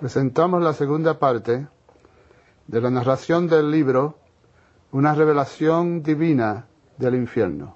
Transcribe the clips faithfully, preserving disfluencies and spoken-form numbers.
Presentamos la segunda parte de la narración del libro Una revelación divina del infierno.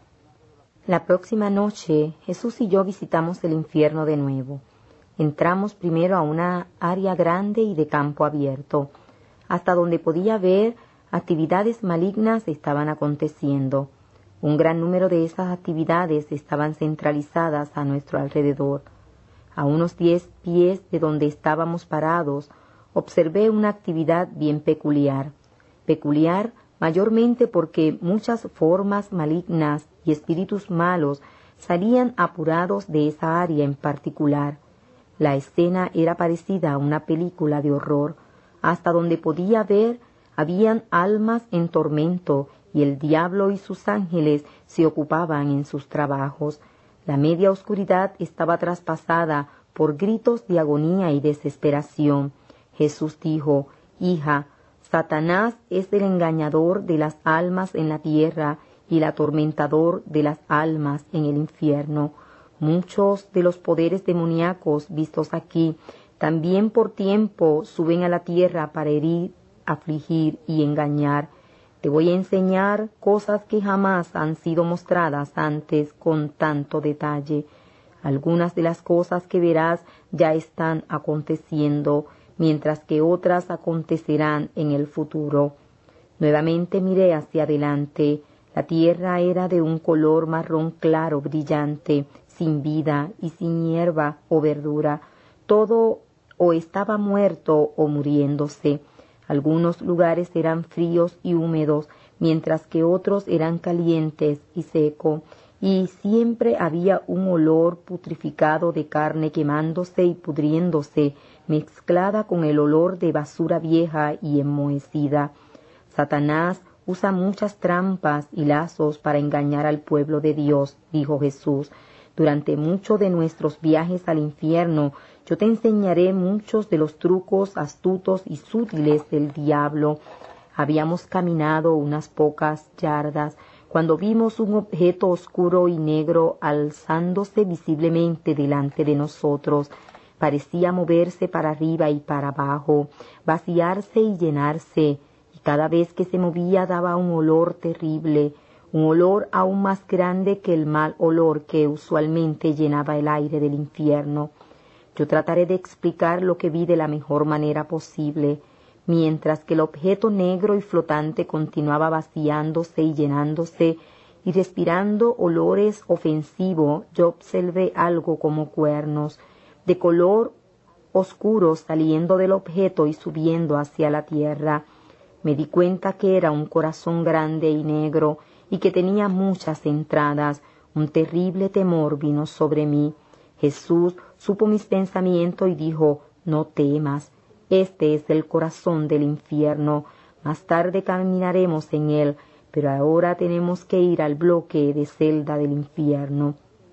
La próxima noche, Jesús y yo visitamos el infierno de nuevo. Entramos primero a una área grande y de campo abierto. Hasta donde podía ver, actividades malignas estaban aconteciendo. Un gran número de esas actividades estaban centralizadas a nuestro alrededor. A unos diez pies de donde estábamos parados, observé una actividad bien peculiar. Peculiar mayormente porque muchas formas malignas y espíritus malos salían apurados de esa área en particular. La escena era parecida a una película de horror. Hasta donde podía ver, habían almas en tormento y el diablo y sus ángeles se ocupaban en sus trabajos. La media oscuridad estaba traspasada por gritos de agonía y desesperación. Jesús dijo: «Hija, Satanás es el engañador de las almas en la tierra y el atormentador de las almas en el infierno. Muchos de los poderes demoníacos vistos aquí también por tiempo suben a la tierra para herir, afligir y engañar. Te voy a enseñar cosas que jamás han sido mostradas antes con tanto detalle. Algunas de las cosas que verás ya están aconteciendo, mientras que otras acontecerán en el futuro». Nuevamente miré hacia adelante. La tierra era de un color marrón claro brillante, sin vida y sin hierba o verdura. Todo o estaba muerto o muriéndose. Algunos lugares eran fríos y húmedos, mientras que otros eran calientes y secos, y siempre había un olor putrificado de carne quemándose y pudriéndose, mezclada con el olor de basura vieja y enmohecida. Satanás usa muchas trampas y lazos para engañar al pueblo de Dios, dijo Jesús. Durante muchos de nuestros viajes al infierno, yo te enseñaré muchos de los trucos astutos y sutiles del diablo. Habíamos caminado unas pocas yardas cuando vimos un objeto oscuro y negro alzándose visiblemente delante de nosotros. Parecía moverse para arriba y para abajo, vaciarse y llenarse, y cada vez que se movía daba un olor terrible, un olor aún más grande que el mal olor que usualmente llenaba el aire del infierno. Yo trataré de explicar lo que vi de la mejor manera posible. Mientras que el objeto negro y flotante continuaba vaciándose y llenándose y respirando olores ofensivos, yo observé algo como cuernos, de color oscuro saliendo del objeto y subiendo hacia la tierra. Me di cuenta que era un corazón grande y negro y que tenía muchas entradas. Un terrible temor vino sobre mí. Jesús supo mis pensamientos y dijo: «No temas. Este es el corazón del infierno. Más tarde caminaremos en él, pero ahora tenemos que ir al bloque de celda del infierno».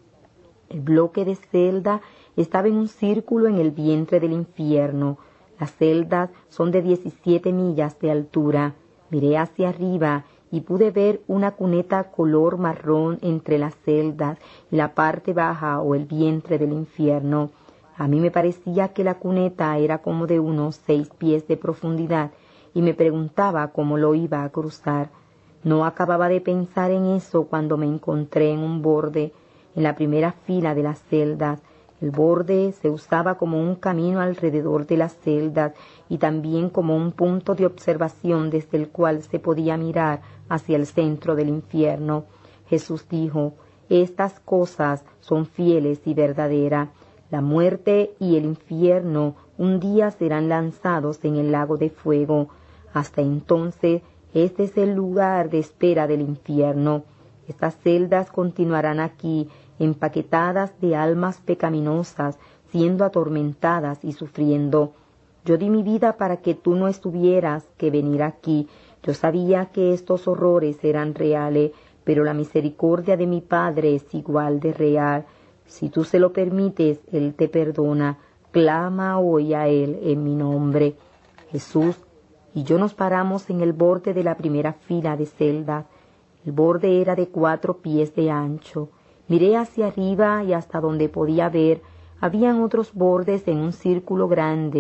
El bloque de celda estaba en un círculo en el vientre del infierno. Las celdas son de diecisiete millas de altura. Miré hacia arriba y pude ver una cuneta color marrón entre las celdas y la parte baja o el vientre del infierno. A mí me parecía que la cuneta era como de unos seis pies de profundidad y me preguntaba cómo lo iba a cruzar. No acababa de pensar en eso cuando me encontré en un borde, en la primera fila de las celdas. El borde se usaba como un camino alrededor de las celdas y también como un punto de observación desde el cual se podía mirar hacia el centro del infierno. Jesús dijo: «Estas cosas son fieles y verdaderas. La muerte y el infierno un día serán lanzados en el lago de fuego. Hasta entonces, este es el lugar de espera del infierno. Estas celdas continuarán aquí, empaquetadas de almas pecaminosas, siendo atormentadas y sufriendo. Yo di mi vida para que tú no estuvieras que venir aquí. Yo sabía que estos horrores eran reales, pero la misericordia de mi Padre es igual de real. Si tú se lo permites, Él te perdona. Clama hoy a Él en mi nombre». Jesús y yo nos paramos en el borde de la primera fila de celdas. El borde era de cuatro pies de ancho. Miré hacia arriba y hasta donde podía ver, habían otros bordes en un círculo grande.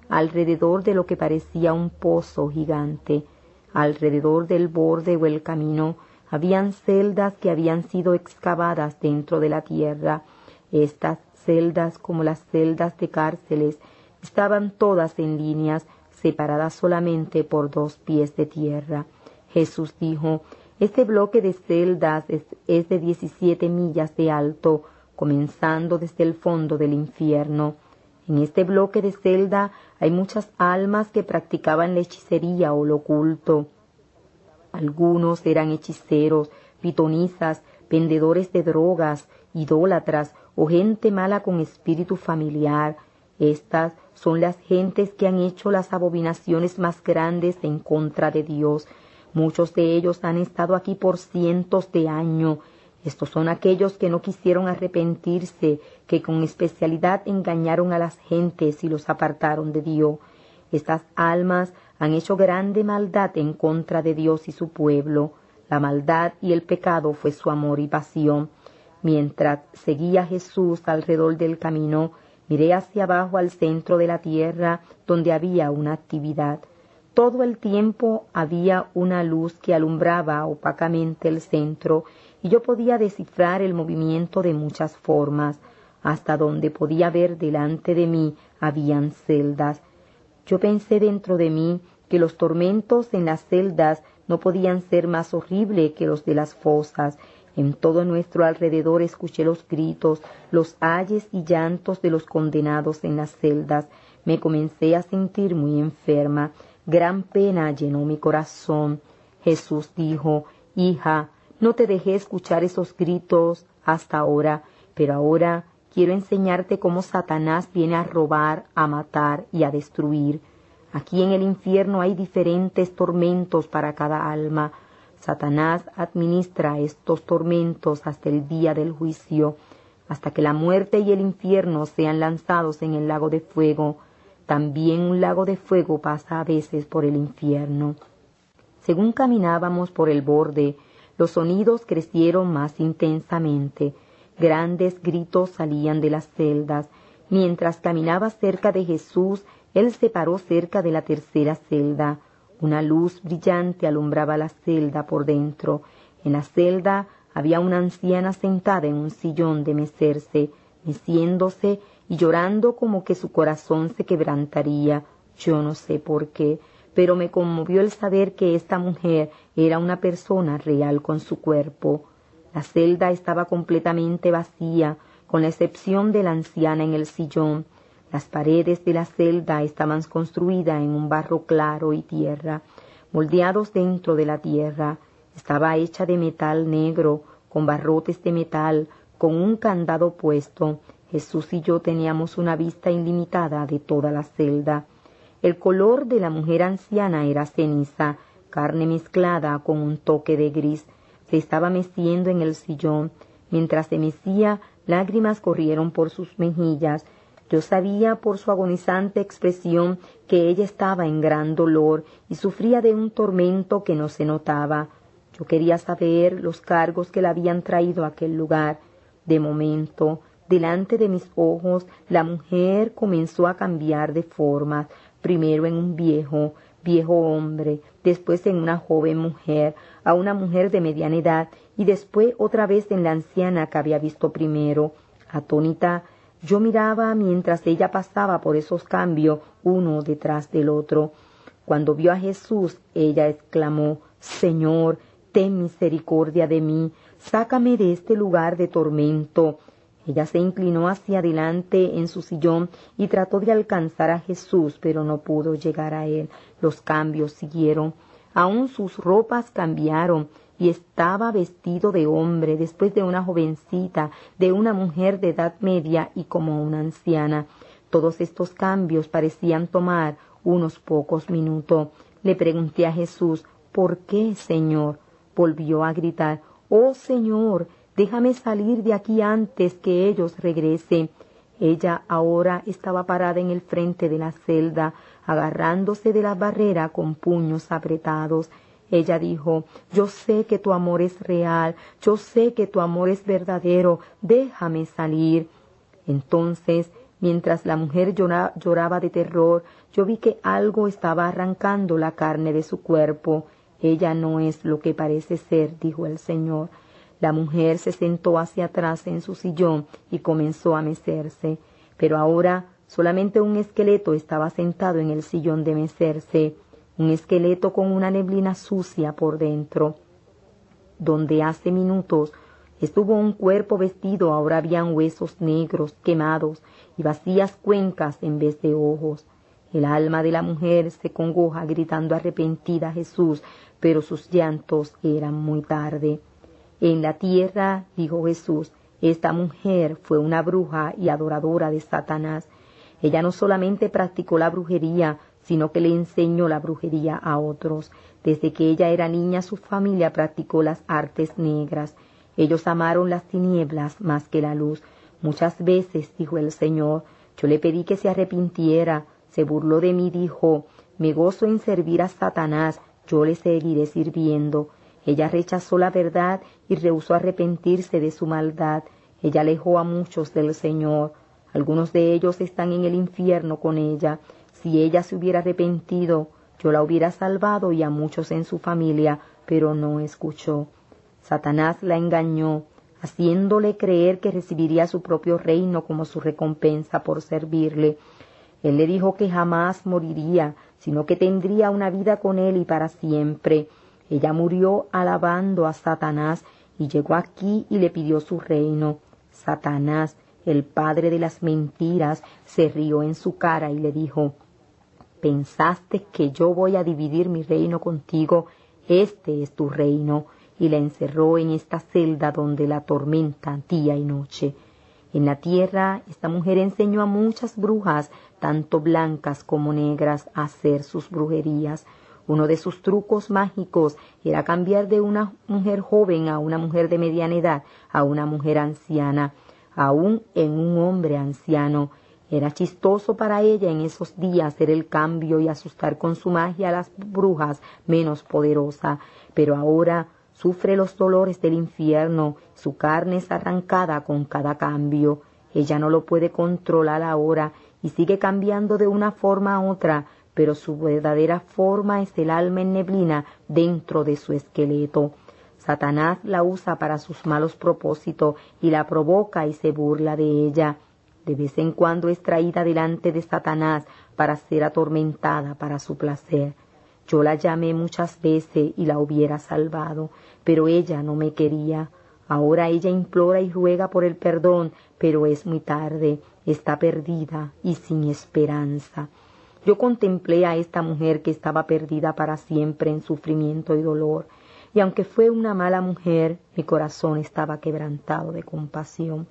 alrededor de lo que parecía un pozo gigante. Alrededor del borde o el camino habían celdas que habían sido excavadas dentro de la tierra. Estas celdas, como las celdas de cárceles, estaban todas en líneas, separadas solamente por dos pies de tierra. Jesús dijo: este bloque de celdas es, es de diecisiete millas de alto, comenzando desde el fondo del infierno. En este bloque de celda hay muchas almas que practicaban la hechicería o lo oculto. Algunos eran hechiceros, pitonisas, vendedores de drogas, idólatras o gente mala con espíritu familiar. Estas son las gentes que han hecho las abominaciones más grandes en contra de Dios. Muchos de ellos han estado aquí por cientos de años. Estos son aquellos que no quisieron arrepentirse, que con especialidad engañaron a las gentes y los apartaron de Dios. Estas almas han hecho grande maldad en contra de Dios y su pueblo. La maldad y el pecado fue su amor y pasión. Mientras seguía a Jesús alrededor del camino, miré hacia abajo al centro de la tierra, donde había una actividad. Todo el tiempo había una luz que alumbraba opacamente el centro, y yo podía descifrar el movimiento de muchas formas. Hasta donde podía ver delante de mí habían celdas. Yo pensé dentro de mí que los tormentos en las celdas no podían ser más horribles que los de las fosas. En todo nuestro alrededor escuché los gritos, los ayes y llantos de los condenados en las celdas. Me comencé a sentir muy enferma. Gran pena llenó mi corazón. Jesús dijo: hija, no te dejé escuchar esos gritos hasta ahora, pero ahora quiero enseñarte cómo Satanás viene a robar, a matar y a destruir. Aquí en el infierno hay diferentes tormentos para cada alma. Satanás administra estos tormentos hasta el día del juicio, hasta que la muerte y el infierno sean lanzados en el lago de fuego. También un lago de fuego pasa a veces por el infierno. Según caminábamos por el borde, los sonidos crecieron más intensamente. Grandes gritos salían de las celdas. Mientras caminaba cerca de Jesús, él se paró cerca de la tercera celda. Una luz brillante alumbraba la celda por dentro. En la celda había una anciana sentada en un sillón de mecerse, meciéndose y llorando como que su corazón se quebrantaría. Yo no sé por qué, pero me conmovió el saber que esta mujer era una persona real con su cuerpo. La celda estaba completamente vacía, con la excepción de la anciana en el sillón. Las paredes de la celda estaban construidas en un barro claro y tierra, moldeados dentro de la tierra. Estaba hecha de metal negro, con barrotes de metal, con un candado puesto. Jesús y yo teníamos una vista ilimitada de toda la celda. El color de la mujer anciana era ceniza, carne mezclada con un toque de gris. Se estaba meciendo en el sillón. Mientras se mecía, lágrimas corrieron por sus mejillas. Yo sabía por su agonizante expresión que ella estaba en gran dolor y sufría de un tormento que no se notaba. Yo quería saber los cargos que la habían traído a aquel lugar. De momento, delante de mis ojos, la mujer comenzó a cambiar de forma, primero en un viejo, viejo hombre, después en una joven mujer, a una mujer de mediana edad, y después otra vez en la anciana que había visto primero. Atónita, yo miraba mientras ella pasaba por esos cambios uno detrás del otro. Cuando vio a Jesús, ella exclamó: Señor, ten misericordia de mí, sácame de este lugar de tormento. Ella se inclinó hacia adelante en su sillón y trató de alcanzar a Jesús, pero no pudo llegar a él. Los cambios siguieron. Aún sus ropas cambiaron y estaba vestido de hombre, después de una jovencita, de una mujer de edad media y como una anciana. Todos estos cambios parecían tomar unos pocos minutos. Le pregunté a Jesús: ¿por qué, Señor? Volvió a gritar: ¡Oh, Señor! Déjame salir de aquí antes que ellos regresen. Ella ahora estaba parada en el frente de la celda, agarrándose de la barrera con puños apretados. Ella dijo: yo sé que tu amor es real, yo sé que tu amor es verdadero, déjame salir. Entonces Mientras la mujer llora, lloraba de terror, yo vi que algo estaba arrancando la carne de su cuerpo. Ella no es lo que parece ser, dijo el Señor. La mujer se sentó hacia atrás en su sillón y comenzó a mecerse. Pero ahora solamente un esqueleto estaba sentado en el sillón de mecerse, un esqueleto con una neblina sucia por dentro. Donde hace minutos estuvo un cuerpo vestido, ahora habían huesos negros, quemados, y vacías cuencas en vez de ojos. El alma de la mujer se congoja gritando arrepentida a Jesús, pero sus llantos eran muy tarde. En la tierra, dijo Jesús, esta mujer fue una bruja y adoradora de Satanás. Ella no solamente practicó la brujería, sino que le enseñó la brujería a otros. Desde que ella era niña, su familia practicó las artes negras. Ellos amaron las tinieblas más que la luz. Muchas veces, dijo el Señor, yo le pedí que se arrepintiera. Se burló de mí, dijo, me gozo en servir a Satanás, yo le seguiré sirviendo. Ella rechazó la verdad y rehusó arrepentirse de su maldad. Ella alejó a muchos del Señor. Algunos de ellos están en el infierno con ella. Si ella se hubiera arrepentido, yo la hubiera salvado y a muchos en su familia, pero no escuchó. Satanás la engañó, haciéndole creer que recibiría su propio reino como su recompensa por servirle. Él le dijo que jamás moriría, sino que tendría una vida con él y para siempre. Ella murió alabando a Satanás y llegó aquí y le pidió su reino. Satanás, el padre de las mentiras, se rió en su cara y le dijo, ¿pensaste que yo voy a dividir mi reino contigo? Este es tu reino. Y la encerró en esta celda donde la atormenta día y noche. En la tierra, esta mujer enseñó a muchas brujas, tanto blancas como negras, a hacer sus brujerías. Uno de sus trucos mágicos era cambiar de una mujer joven a una mujer de mediana edad, a una mujer anciana, aún en un hombre anciano. Era chistoso para ella en esos días hacer el cambio y asustar con su magia a las brujas menos poderosas, pero ahora sufre los dolores del infierno, su carne es arrancada con cada cambio. Ella no lo puede controlar ahora y sigue cambiando de una forma a otra, pero su verdadera forma es el alma en neblina dentro de su esqueleto. Satanás la usa para sus malos propósitos y la provoca y se burla de ella. De vez en cuando es traída delante de Satanás para ser atormentada para su placer. Yo la llamé muchas veces y la hubiera salvado, pero ella no me quería. Ahora ella implora y ruega por el perdón, pero es muy tarde, está perdida y sin esperanza. Yo contemplé a esta mujer que estaba perdida para siempre en sufrimiento y dolor, y aunque fue una mala mujer, mi corazón estaba quebrantado de compasión.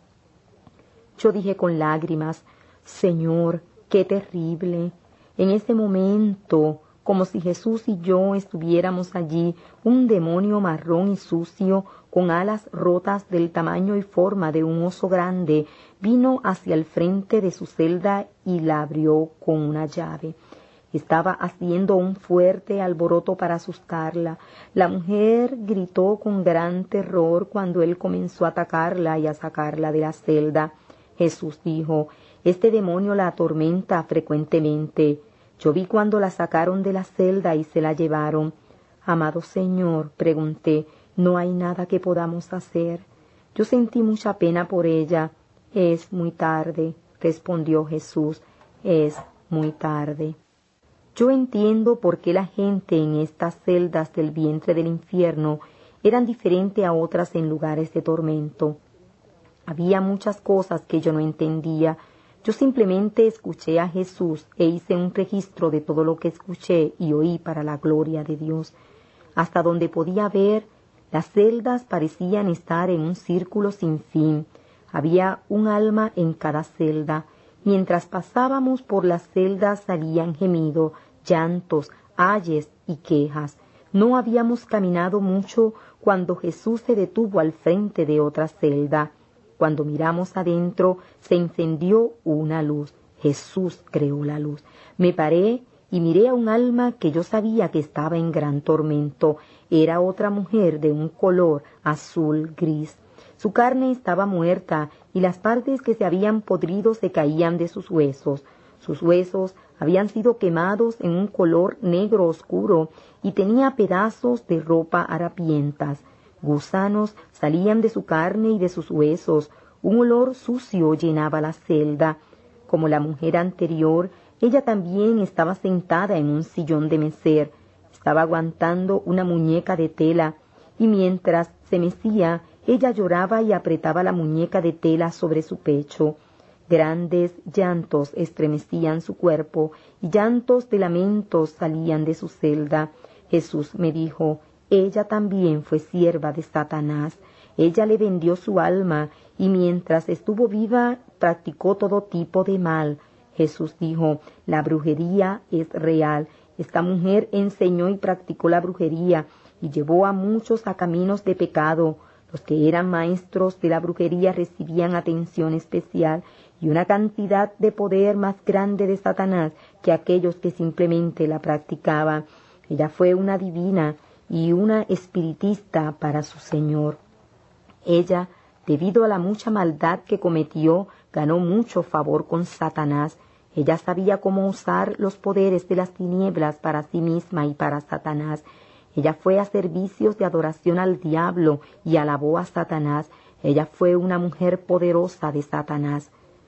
Yo dije con lágrimas, Señor, qué terrible. En ese momento, como si Jesús y yo estuviéramos allí, un demonio marrón y sucio, con alas rotas del tamaño y forma de un oso grande, vino hacia el frente de su celda y la abrió con una llave. Estaba haciendo un fuerte alboroto para asustarla. La mujer gritó con gran terror cuando él comenzó a atacarla y a sacarla de la celda. Jesús dijo, este demonio la atormenta frecuentemente. Yo vi cuando la sacaron de la celda y se la llevaron. Amado Señor, pregunté, ¿no hay nada que podamos hacer? Yo sentí mucha pena por ella. Es muy tarde, respondió Jesús, es muy tarde. Yo entiendo por qué la gente en estas celdas del vientre del infierno eran diferentes a otras en lugares de tormento. Había muchas cosas que yo no entendía. Yo simplemente escuché a Jesús e hice un registro de todo lo que escuché y oí para la gloria de Dios. Hasta donde podía ver, las celdas parecían estar en un círculo sin fin. Había un alma en cada celda. Mientras pasábamos por las celdas salían gemidos, llantos, ayes y quejas. No habíamos caminado mucho cuando Jesús se detuvo al frente de otra celda. Cuando miramos adentro, se encendió una luz. Jesús creó la luz. Me paré y miré a un alma que yo sabía que estaba en gran tormento. Era otra mujer de un color azul gris. Su carne estaba muerta y las partes que se habían podrido se caían de sus huesos. Sus huesos habían sido quemados en un color negro oscuro y tenía pedazos de ropa harapientas. Gusanos salían de su carne y de sus huesos. Un olor sucio llenaba la celda. Como la mujer anterior, ella también estaba sentada en un sillón de mecer. Estaba aguantando una muñeca de tela y mientras se mecía, ella lloraba y apretaba la muñeca de tela sobre su pecho. Grandes llantos estremecían su cuerpo y llantos de lamentos salían de su celda. Jesús me dijo, ella también fue sierva de Satanás. Ella le vendió su alma y mientras estuvo viva practicó todo tipo de mal. Jesús dijo, la brujería es real. Esta mujer enseñó y practicó la brujería y llevó a muchos a caminos de pecado. Los que eran maestros de la brujería recibían atención especial y una cantidad de poder más grande de Satanás que aquellos que simplemente la practicaban. Ella fue una divina y una espiritista para su Señor. Ella, debido a la mucha maldad que cometió, ganó mucho favor con Satanás. Ella sabía cómo usar los poderes de las tinieblas para sí misma y para Satanás. Ella fue a servicios de adoración al diablo y alabó a Satanás. Ella fue una mujer poderosa de Satanás.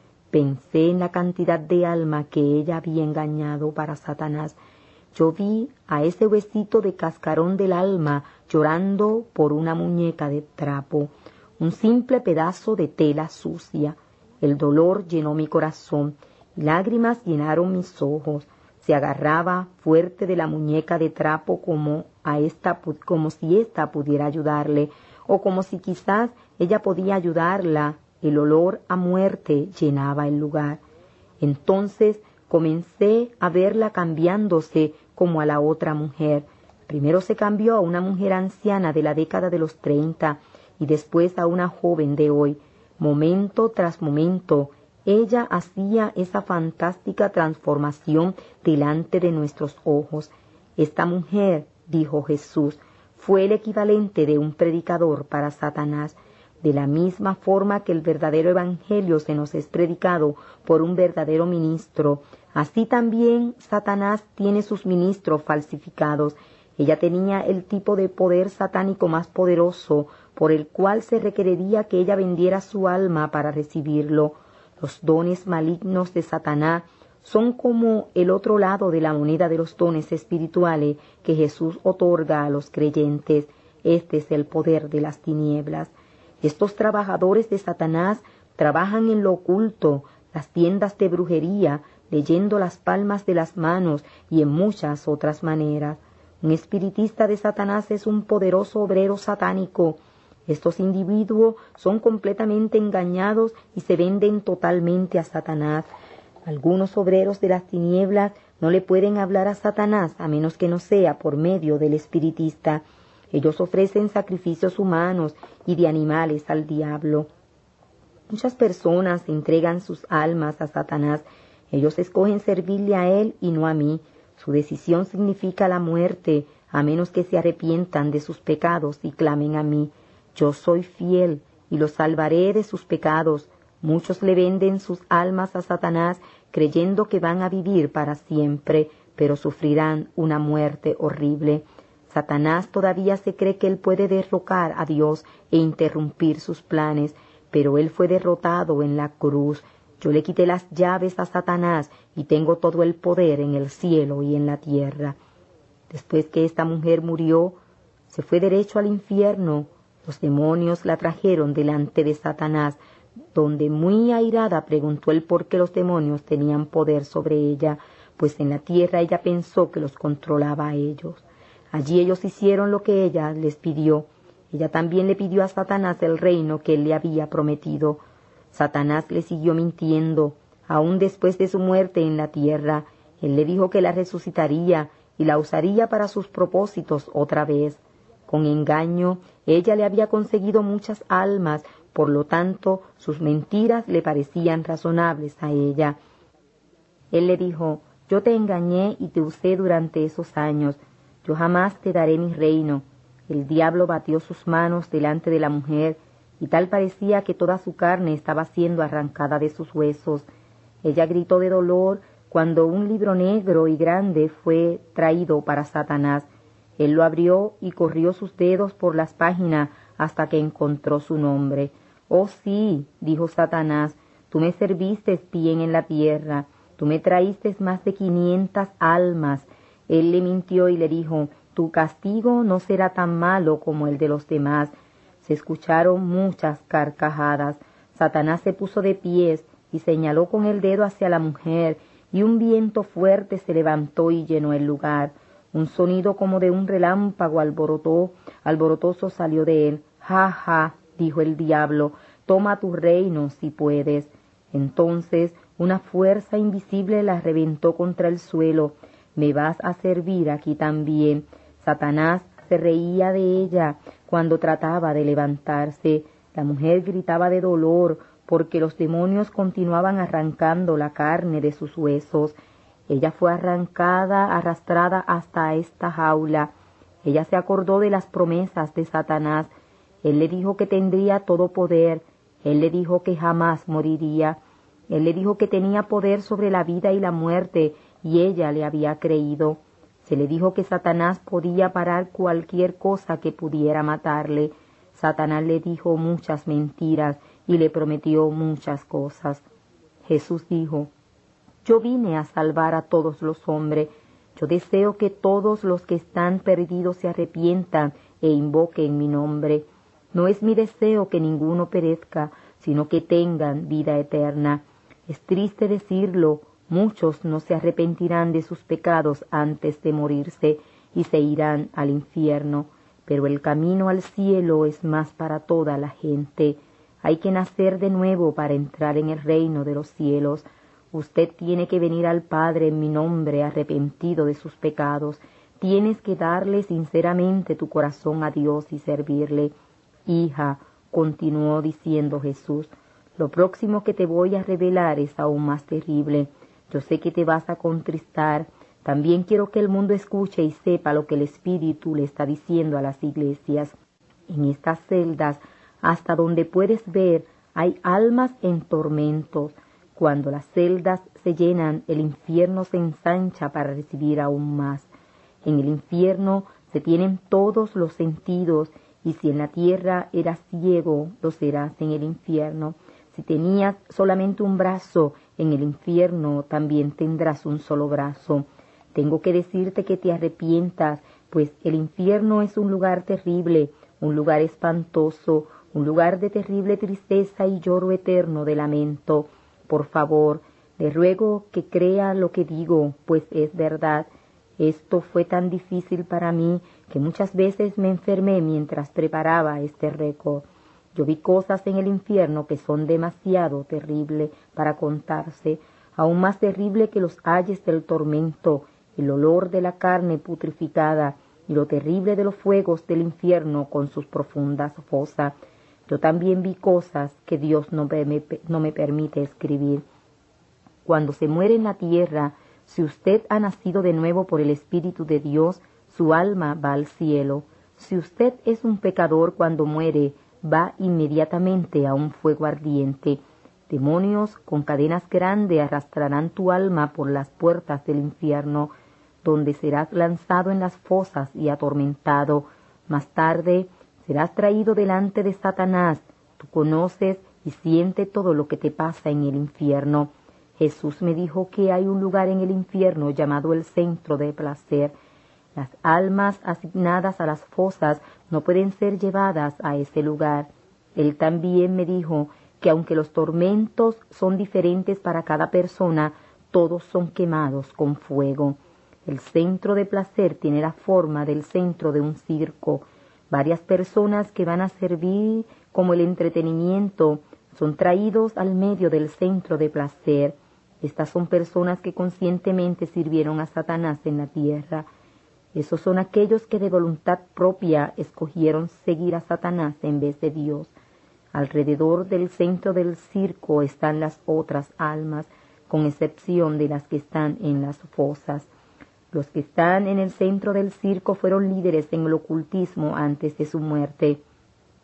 Pensé en la cantidad de alma que ella había engañado para Satanás. Yo vi a ese huesito de cascarón del alma llorando por una muñeca de trapo, un simple pedazo de tela sucia. El dolor llenó mi corazón y lágrimas llenaron mis ojos. Se agarraba fuerte de la muñeca de trapo como, a esta, como si ésta pudiera ayudarle, o como si quizás ella podía ayudarla. El olor a muerte llenaba el lugar. Entonces comencé a verla cambiándose como a la otra mujer. Primero se cambió a una mujer anciana de la década de los treinta y después a una joven de hoy. Momento tras momento, ella hacía esa fantástica transformación delante de nuestros ojos. Esta mujer, dijo Jesús, fue el equivalente de un predicador para Satanás. De la misma forma que el verdadero evangelio se nos es predicado por un verdadero ministro, así también Satanás tiene sus ministros falsificados. Ella tenía el tipo de poder satánico más poderoso, por el cual se requeriría que ella vendiera su alma para recibirlo. Los dones malignos de Satanás son como el otro lado de la moneda de los dones espirituales que Jesús otorga a los creyentes. Este es el poder de las tinieblas. Estos trabajadores de Satanás trabajan en lo oculto, las tiendas de brujería, leyendo las palmas de las manos y en muchas otras maneras. Un espiritista de Satanás es un poderoso obrero satánico. Estos individuos son completamente engañados y se venden totalmente a Satanás. Algunos obreros de las tinieblas no le pueden hablar a Satanás a menos que no sea por medio del espiritista. Ellos ofrecen sacrificios humanos y de animales al diablo. Muchas personas entregan sus almas a Satanás. Ellos escogen servirle a él y no a mí. Su decisión significa la muerte, a menos que se arrepientan de sus pecados y clamen a mí. Yo soy fiel y los salvaré de sus pecados. Muchos le venden sus almas a Satanás creyendo que van a vivir para siempre, pero sufrirán una muerte horrible. Satanás todavía se cree que él puede derrocar a Dios e interrumpir sus planes, pero él fue derrotado en la cruz. Yo le quité las llaves a Satanás y tengo todo el poder en el cielo y en la tierra. Después que esta mujer murió, se fue derecho al infierno. Los demonios la trajeron delante de Satanás, donde muy airada preguntó él por qué los demonios tenían poder sobre ella, pues en la tierra ella pensó que los controlaba a ellos. Allí ellos hicieron lo que ella les pidió. Ella también le pidió a Satanás el reino que él le había prometido. Satanás le siguió mintiendo, aún después de su muerte en la tierra. Él le dijo que la resucitaría y la usaría para sus propósitos otra vez. Con engaño, ella le había conseguido muchas almas, por lo tanto, sus mentiras le parecían razonables a ella. Él le dijo, yo te engañé y te usé durante esos años. Yo jamás te daré mi reino. El diablo batió sus manos delante de la mujer y tal parecía que toda su carne estaba siendo arrancada de sus huesos. Ella gritó de dolor cuando un libro negro y grande fue traído para Satanás. Él lo abrió y corrió sus dedos por las páginas hasta que encontró su nombre. «Oh sí», dijo Satanás, «tú me serviste bien en la tierra, tú me traíste más de quinientas almas». Él le mintió y le dijo: «Tu castigo no será tan malo como el de los demás». Se escucharon muchas carcajadas. Satanás se puso de pies y señaló con el dedo hacia la mujer, y un viento fuerte se levantó y llenó el lugar. Un sonido como de un relámpago alborotó, alborotoso salió de él. «Ja, ja», dijo el diablo, «toma tu reino si puedes». Entonces una fuerza invisible la reventó contra el suelo. «Me vas a servir aquí también». Satanás se reía de ella cuando trataba de levantarse. La mujer gritaba de dolor porque los demonios continuaban arrancando la carne de sus huesos. Ella fue arrancada, arrastrada hasta esta jaula. Ella se acordó de las promesas de Satanás. Él le dijo que tendría todo poder. Él le dijo que jamás moriría. Él le dijo que tenía poder sobre la vida y la muerte, y ella le había creído. Se le dijo que Satanás podía parar cualquier cosa que pudiera matarle. Satanás le dijo muchas mentiras y le prometió muchas cosas. Jesús dijo: «Yo vine a salvar a todos los hombres. Yo deseo que todos los que están perdidos se arrepientan e invoquen mi nombre. No es mi deseo que ninguno perezca, sino que tengan vida eterna». Es triste decirlo, muchos no se arrepentirán de sus pecados antes de morirse y se irán al infierno, pero el camino al cielo es más para toda la gente. Hay que nacer de nuevo para entrar en el reino de los cielos. Usted tiene que venir al Padre en mi nombre arrepentido de sus pecados. Tienes que darle sinceramente tu corazón a Dios y servirle. Hija, continuó diciendo Jesús, lo próximo que te voy a revelar es aún más terrible. Yo sé que te vas a contristar. También quiero que el mundo escuche y sepa lo que el Espíritu le está diciendo a las iglesias. En estas celdas, hasta donde puedes ver, hay almas en tormentos. Cuando las celdas se llenan, el infierno se ensancha para recibir aún más. En el infierno se tienen todos los sentidos, y si en la tierra eras ciego, lo serás en el infierno. Si tenías solamente un brazo, en el infierno también tendrás un solo brazo. Tengo que decirte que te arrepientas, pues el infierno es un lugar terrible, un lugar espantoso, un lugar de terrible tristeza y lloro eterno de lamento. Por favor, le ruego que crea lo que digo, pues es verdad. Esto fue tan difícil para mí que muchas veces me enfermé mientras preparaba este récord. Yo vi cosas en el infierno que son demasiado terribles para contarse, aún más terrible que los ayes del tormento, el olor de la carne putrificada y lo terrible de los fuegos del infierno con sus profundas fosas. Yo también vi cosas que Dios no me, no me permite escribir. Cuando se muere en la tierra, si usted ha nacido de nuevo por el Espíritu de Dios, su alma va al cielo. Si usted es un pecador cuando muere, va inmediatamente a un fuego ardiente. Demonios con cadenas grandes arrastrarán tu alma por las puertas del infierno, donde serás lanzado en las fosas y atormentado. Más tarde serás traído delante de Satanás. Tú conoces y sientes todo lo que te pasa en el infierno. Jesús me dijo que hay un lugar en el infierno llamado el centro de placer. Las almas asignadas a las fosas no pueden ser llevadas a ese lugar. Él también me dijo que aunque los tormentos son diferentes para cada persona, todos son quemados con fuego. El centro de placer tiene la forma del centro de un circo. Varias personas que van a servir como el entretenimiento son traídos al medio del centro de placer. Estas son personas que conscientemente sirvieron a Satanás en la tierra. Esos son aquellos que de voluntad propia escogieron seguir a Satanás en vez de Dios. Alrededor del centro del circo están las otras almas, con excepción de las que están en las fosas. Los que están en el centro del circo fueron líderes en el ocultismo antes de su muerte.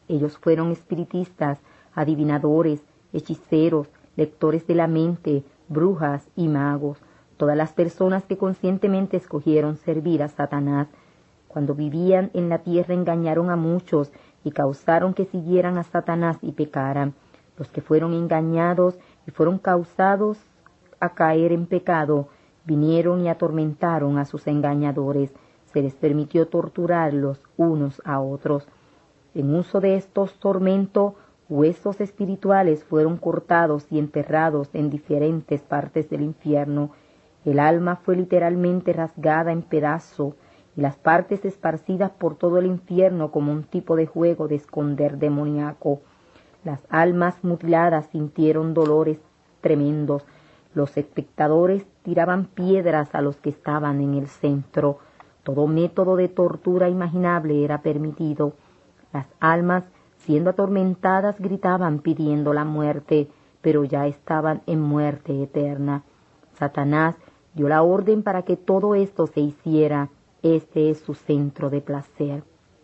Ellos fueron espiritistas, adivinadores, hechiceros, lectores de la mente, brujas y magos, todas las personas que conscientemente escogieron servir a Satanás. Cuando vivían en la tierra engañaron a muchos y causaron que siguieran a Satanás y pecaran. Los que fueron engañados y fueron causados a caer en pecado, vinieron y atormentaron a sus engañadores. Se les permitió torturarlos unos a otros. En uso de estos tormentos, huesos espirituales fueron cortados y enterrados en diferentes partes del infierno. El alma fue literalmente rasgada en pedazos y las partes esparcidas por todo el infierno como un tipo de juego de esconder demoníaco. Las almas mutiladas sintieron dolores tremendos. Los espectadores tiraban piedras a los que estaban en el centro. Todo método de tortura imaginable era permitido. Las almas, siendo atormentadas, gritaban pidiendo la muerte, pero ya estaban en muerte eterna. Satanás dio la orden para que todo esto se hiciera. Este es su centro de placer.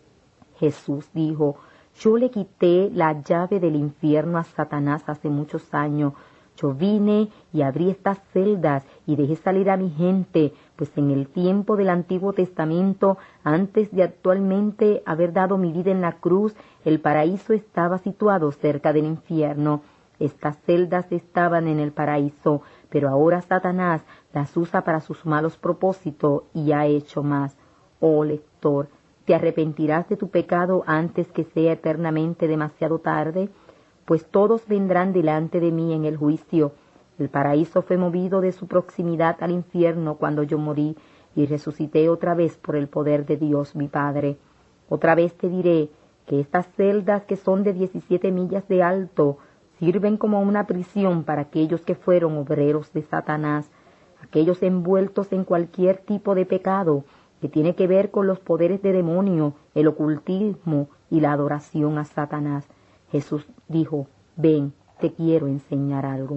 Jesús dijo: yo le quité la llave del infierno a Satanás hace muchos años. Yo vine y abrí estas celdas y dejé salir a mi gente, pues en el tiempo del Antiguo Testamento, antes de actualmente haber dado mi vida en la cruz, el paraíso estaba situado cerca del infierno. Estas celdas estaban en el paraíso, pero ahora Satanás las usa para sus malos propósitos y ha hecho más. Oh lector, ¿te arrepentirás de tu pecado antes que sea eternamente demasiado tarde? Pues todos vendrán delante de mí en el juicio. El paraíso fue movido de su proximidad al infierno cuando yo morí y resucité otra vez por el poder de Dios mi Padre. Otra vez te diré que estas celdas, que son de diecisiete millas de alto, sirven como una prisión para aquellos que fueron obreros de Satanás, aquellos envueltos en cualquier tipo de pecado que tiene que ver con los poderes de demonio, el ocultismo y la adoración a Satanás. Jesús dijo: ven, te quiero enseñar algo.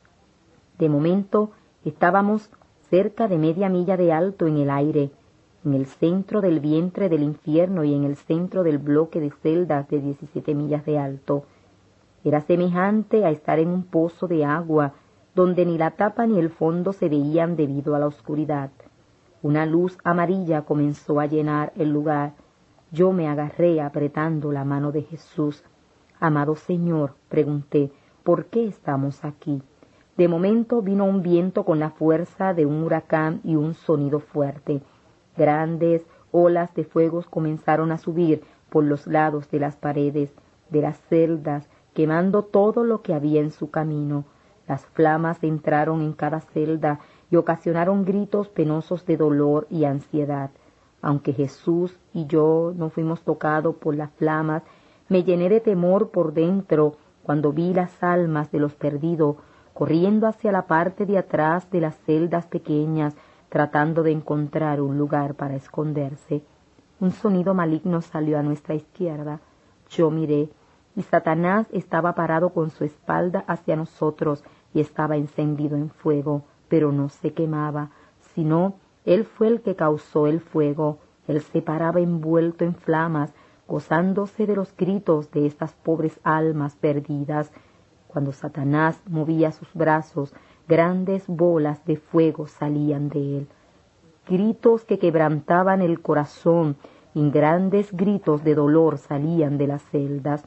De momento estábamos cerca de media milla de alto en el aire, en el centro del vientre del infierno y en el centro del bloque de celdas de diecisiete millas de alto. Era semejante a estar en un pozo de agua, donde ni la tapa ni el fondo se veían debido a la oscuridad. Una luz amarilla comenzó a llenar el lugar. Yo me agarré apretando la mano de Jesús. Amado Señor, pregunté, ¿por qué estamos aquí? De momento vino un viento con la fuerza de un huracán y un sonido fuerte. Grandes olas de fuego comenzaron a subir por los lados de las paredes, de las celdas, quemando todo lo que había en su camino. Las flamas entraron en cada celda y ocasionaron gritos penosos de dolor y ansiedad. Aunque Jesús y yo no fuimos tocados por las flamas, me llené de temor por dentro cuando vi las almas de los perdidos corriendo hacia la parte de atrás de las celdas pequeñas, tratando de encontrar un lugar para esconderse. Un sonido maligno salió a nuestra izquierda. Yo miré, y Satanás estaba parado con su espalda hacia nosotros y estaba encendido en fuego, pero no se quemaba, sino él fue el que causó el fuego. Él se paraba envuelto en flamas, gozándose de los gritos de estas pobres almas perdidas. Cuando Satanás movía sus brazos, grandes bolas de fuego salían de él. Gritos que quebrantaban el corazón y grandes gritos de dolor salían de las celdas.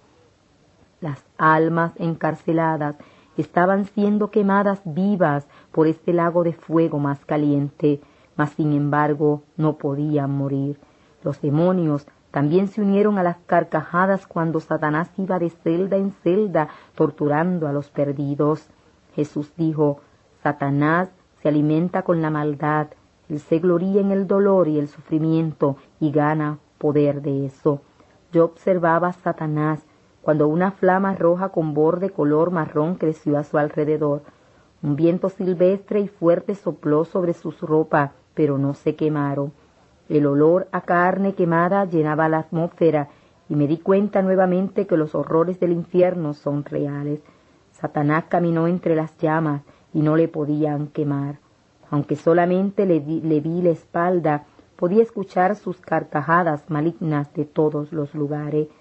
Las almas encarceladas estaban siendo quemadas vivas por este lago de fuego más caliente, mas sin embargo no podían morir. Los demonios también se unieron a las carcajadas cuando Satanás iba de celda en celda torturando a los perdidos. Jesús dijo: Satanás se alimenta con la maldad, él se gloría en el dolor y el sufrimiento y gana poder de eso. Yo observaba a Satanás cuando una flama roja con borde color marrón creció a su alrededor. Un viento silvestre y fuerte sopló sobre sus ropas, pero no se quemaron. El olor a carne quemada llenaba la atmósfera y me di cuenta nuevamente que los horrores del infierno son reales. Satanás caminó entre las llamas y no le podían quemar. Aunque solamente le, di, le vi la espalda, podía escuchar sus carcajadas malignas de todos los lugares.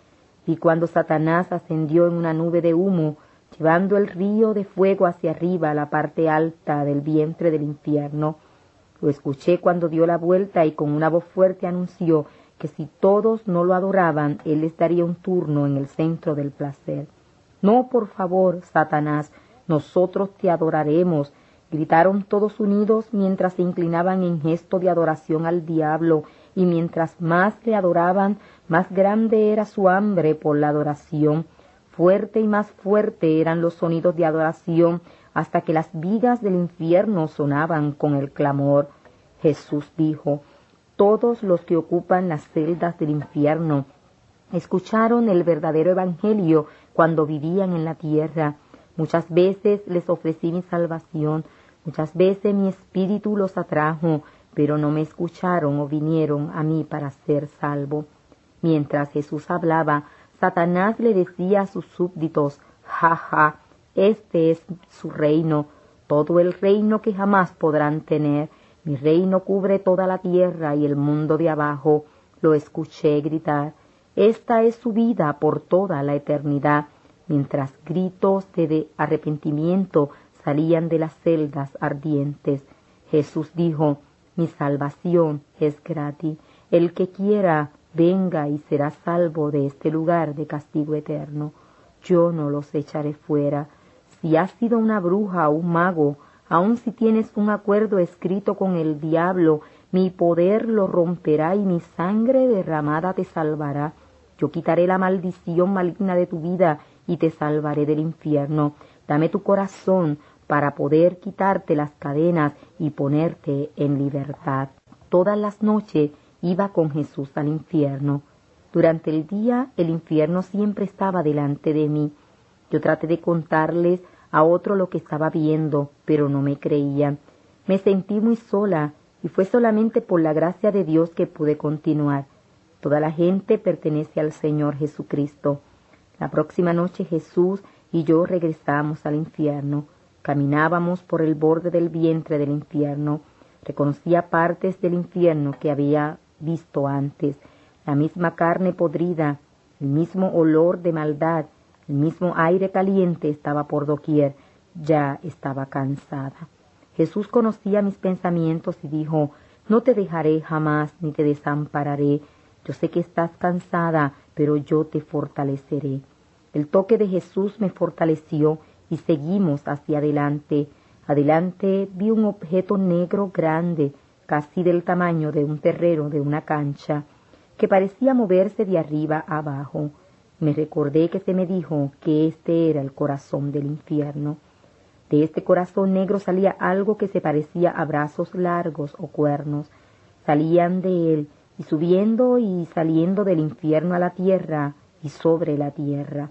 y cuando Satanás ascendió en una nube de humo, llevando el río de fuego hacia arriba a la parte alta del vientre del infierno. Lo escuché cuando dio la vuelta y con una voz fuerte anunció que si todos no lo adoraban, él les daría un turno en el centro del placer. No, por favor, Satanás, nosotros te adoraremos, gritaron todos unidos mientras se inclinaban en gesto de adoración al diablo, y mientras más le adoraban, más grande era su hambre por la adoración. Fuerte y más fuerte eran los sonidos de adoración, hasta que las vigas del infierno sonaban con el clamor. Jesús dijo: todos los que ocupan las celdas del infierno escucharon el verdadero evangelio cuando vivían en la tierra. Muchas veces les ofrecí mi salvación, muchas veces mi espíritu los atrajo, pero no me escucharon o vinieron a mí para ser salvo. Mientras Jesús hablaba, Satanás le decía a sus súbditos: ja, ja, este es su reino, todo el reino que jamás podrán tener. Mi reino cubre toda la tierra y el mundo de abajo. Lo escuché gritar. Esta es su vida por toda la eternidad, mientras gritos de arrepentimiento salían de las celdas ardientes. Jesús dijo: mi salvación es gratis. El que quiera, venga y será salvo de este lugar de castigo eterno. Yo no los echaré fuera. Si has sido una bruja o un mago, aun si tienes un acuerdo escrito con el diablo, mi poder lo romperá y mi sangre derramada te salvará. Yo quitaré la maldición maligna de tu vida y te salvaré del infierno. Dame tu corazón para poder quitarte las cadenas y ponerte en libertad. Todas las noches iba con Jesús al infierno. Durante el día el infierno siempre estaba delante de mí. Yo traté de contarles a otro lo que estaba viendo, pero no me creían. Me sentí muy sola y fue solamente por la gracia de Dios que pude continuar. Toda la gente pertenece al Señor Jesucristo. La próxima noche Jesús y yo regresamos al infierno. Caminábamos por el borde del vientre del infierno. Reconocía partes del infierno que había visto antes. La misma carne podrida, el mismo olor de maldad, el mismo aire caliente estaba por doquier. Ya estaba cansada. Jesús conocía mis pensamientos y dijo: no te dejaré jamás ni te desampararé. Yo sé que estás cansada, pero yo te fortaleceré. El toque de Jesús me fortaleció y seguimos hacia adelante. Adelante vi un objeto negro grande, casi del tamaño de un terreno de una cancha, que parecía moverse de arriba a abajo. Me recordé que se me dijo que este era el corazón del infierno. De este corazón negro salía algo que se parecía a brazos largos o cuernos. Salían de él y subiendo y saliendo del infierno a la tierra y sobre la tierra.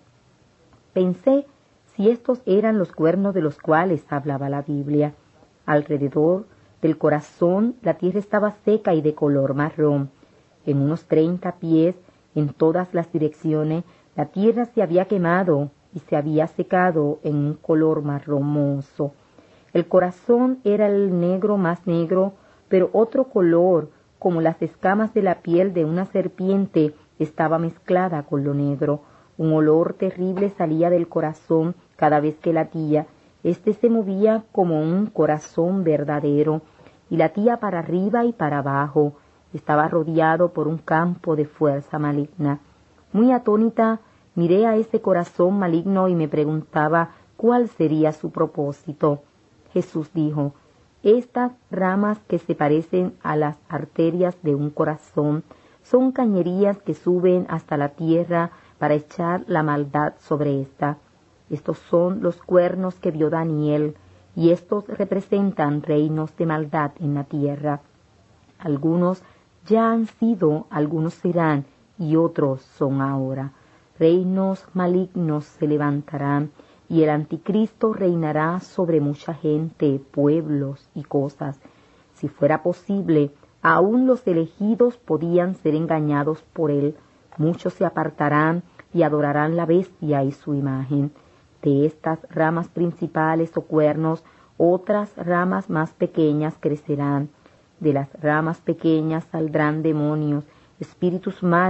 Pensé si estos eran los cuernos de los cuales hablaba la Biblia. Alrededor del corazón la tierra estaba seca y de color marrón. En unos treinta pies, en todas las direcciones, la tierra se había quemado y se había secado en un color marrón mohoso. El corazón era el negro más negro, pero otro color, como las escamas de la piel de una serpiente, estaba mezclada con lo negro. Un olor terrible salía del corazón cada vez que latía. Este se movía como un corazón verdadero y latía para arriba y para abajo. Estaba rodeado por un campo de fuerza maligna. Muy atónita, miré a ese corazón maligno y me preguntaba cuál sería su propósito. Jesús dijo: estas ramas que se parecen a las arterias de un corazón son cañerías que suben hasta la tierra para echar la maldad sobre ésta. Estos son los cuernos que vio Daniel, y estos representan reinos de maldad en la tierra. Algunos ya han sido, algunos serán, y otros son ahora. Reinos malignos se levantarán, y el anticristo reinará sobre mucha gente, pueblos y cosas. Si fuera posible, aún los elegidos podían ser engañados por él. Muchos se apartarán y adorarán la bestia y su imagen. De estas ramas principales o cuernos, otras ramas más pequeñas crecerán. De las ramas pequeñas saldrán demonios, espíritus malos,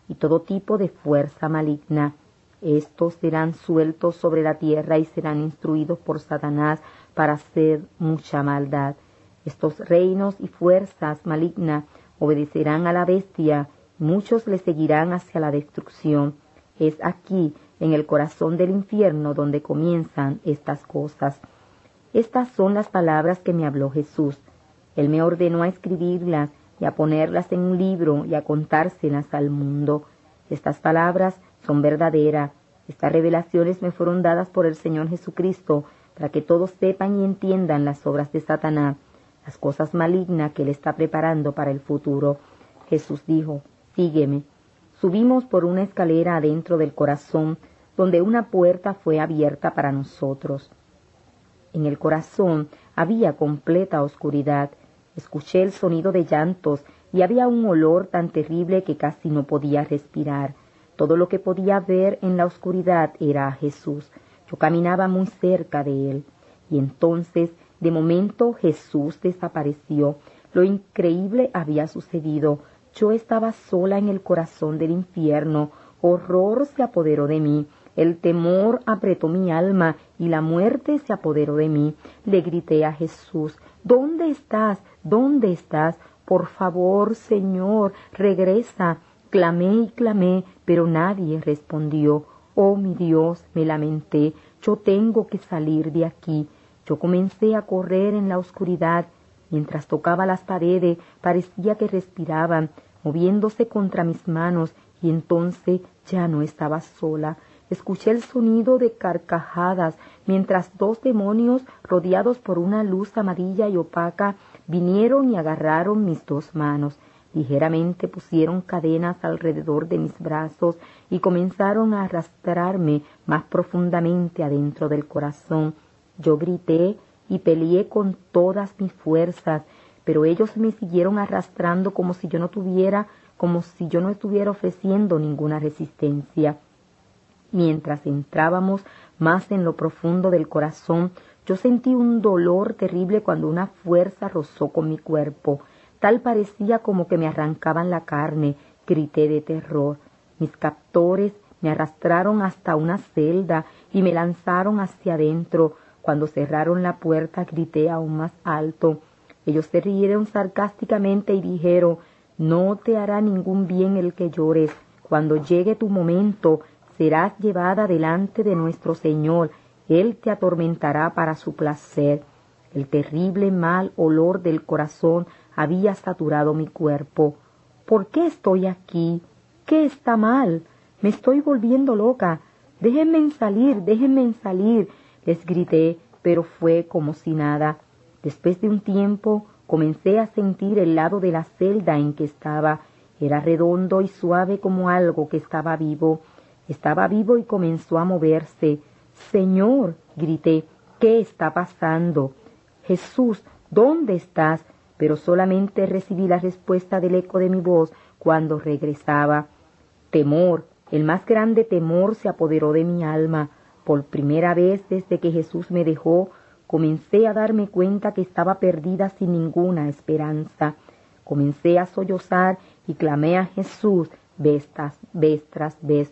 y todo tipo de fuerza maligna. Estos serán sueltos sobre la tierra y serán instruidos por Satanás para hacer mucha maldad. Estos reinos y fuerzas malignas obedecerán a la bestia, y muchos le seguirán hacia la destrucción. Es aquí, en el corazón del infierno, donde comienzan estas cosas. Estas son las palabras que me habló Jesús. Él me ordenó a escribirlas y a ponerlas en un libro y a contárselas al mundo. Estas palabras son verdaderas. Estas revelaciones me fueron dadas por el Señor Jesucristo para que todos sepan y entiendan las obras de Satanás, las cosas malignas que él está preparando para el futuro. Jesús dijo, sígueme. Subimos por una escalera adentro del corazón, donde una puerta fue abierta para nosotros. En el corazón había completa oscuridad. Escuché el sonido de llantos y había un olor tan terrible que casi no podía respirar. Todo lo que podía ver en la oscuridad era a Jesús. Yo caminaba muy cerca de él. Y entonces, de momento, Jesús desapareció. Lo increíble había sucedido. Yo estaba sola en el corazón del infierno. Horror se apoderó de mí. El temor apretó mi alma y la muerte se apoderó de mí. Le grité a Jesús, ¿dónde estás? ¿Dónde estás? Por favor, Señor, regresa. Clamé y clamé, pero nadie respondió. Oh, mi Dios, me lamenté. Yo tengo que salir de aquí. Yo comencé a correr en la oscuridad. Mientras tocaba las paredes, parecía que respiraban, moviéndose contra mis manos, y entonces ya no estaba sola. Escuché el sonido de carcajadas, mientras dos demonios, rodeados por una luz amarilla y opaca, vinieron y agarraron mis dos manos. Ligeramente pusieron cadenas alrededor de mis brazos y comenzaron a arrastrarme más profundamente adentro del corazón. Yo grité y peleé con todas mis fuerzas, pero ellos me siguieron arrastrando como si yo no tuviera, como si yo no estuviera ofreciendo ninguna resistencia. Mientras entrábamos más en lo profundo del corazón, yo sentí un dolor terrible cuando una fuerza rozó con mi cuerpo. Tal parecía como que me arrancaban la carne. Grité de terror. Mis captores me arrastraron hasta una celda y me lanzaron hacia adentro. Cuando cerraron la puerta, grité aún más alto. Ellos se rieron sarcásticamente y dijeron, no te hará ningún bien el que llores. Cuando llegue tu momento, serás llevada delante de nuestro Señor. Él te atormentará para su placer. El terrible mal olor del corazón había saturado mi cuerpo. ¿Por qué estoy aquí? ¿Qué está mal? Me estoy volviendo loca. Déjenme salir, déjenme salir. Les grité, pero fue como si nada. Después de un tiempo, comencé a sentir el lado de la celda en que estaba. Era redondo y suave como algo que estaba vivo. Estaba vivo y comenzó a moverse. Señor, grité, ¿qué está pasando? Jesús, ¿dónde estás? Pero solamente recibí la respuesta del eco de mi voz cuando regresaba. Temor, el más grande temor se apoderó de mi alma. Por primera vez desde que Jesús me dejó, comencé a darme cuenta que estaba perdida sin ninguna esperanza. Comencé a sollozar y clamé a Jesús vez tras vez tras vez.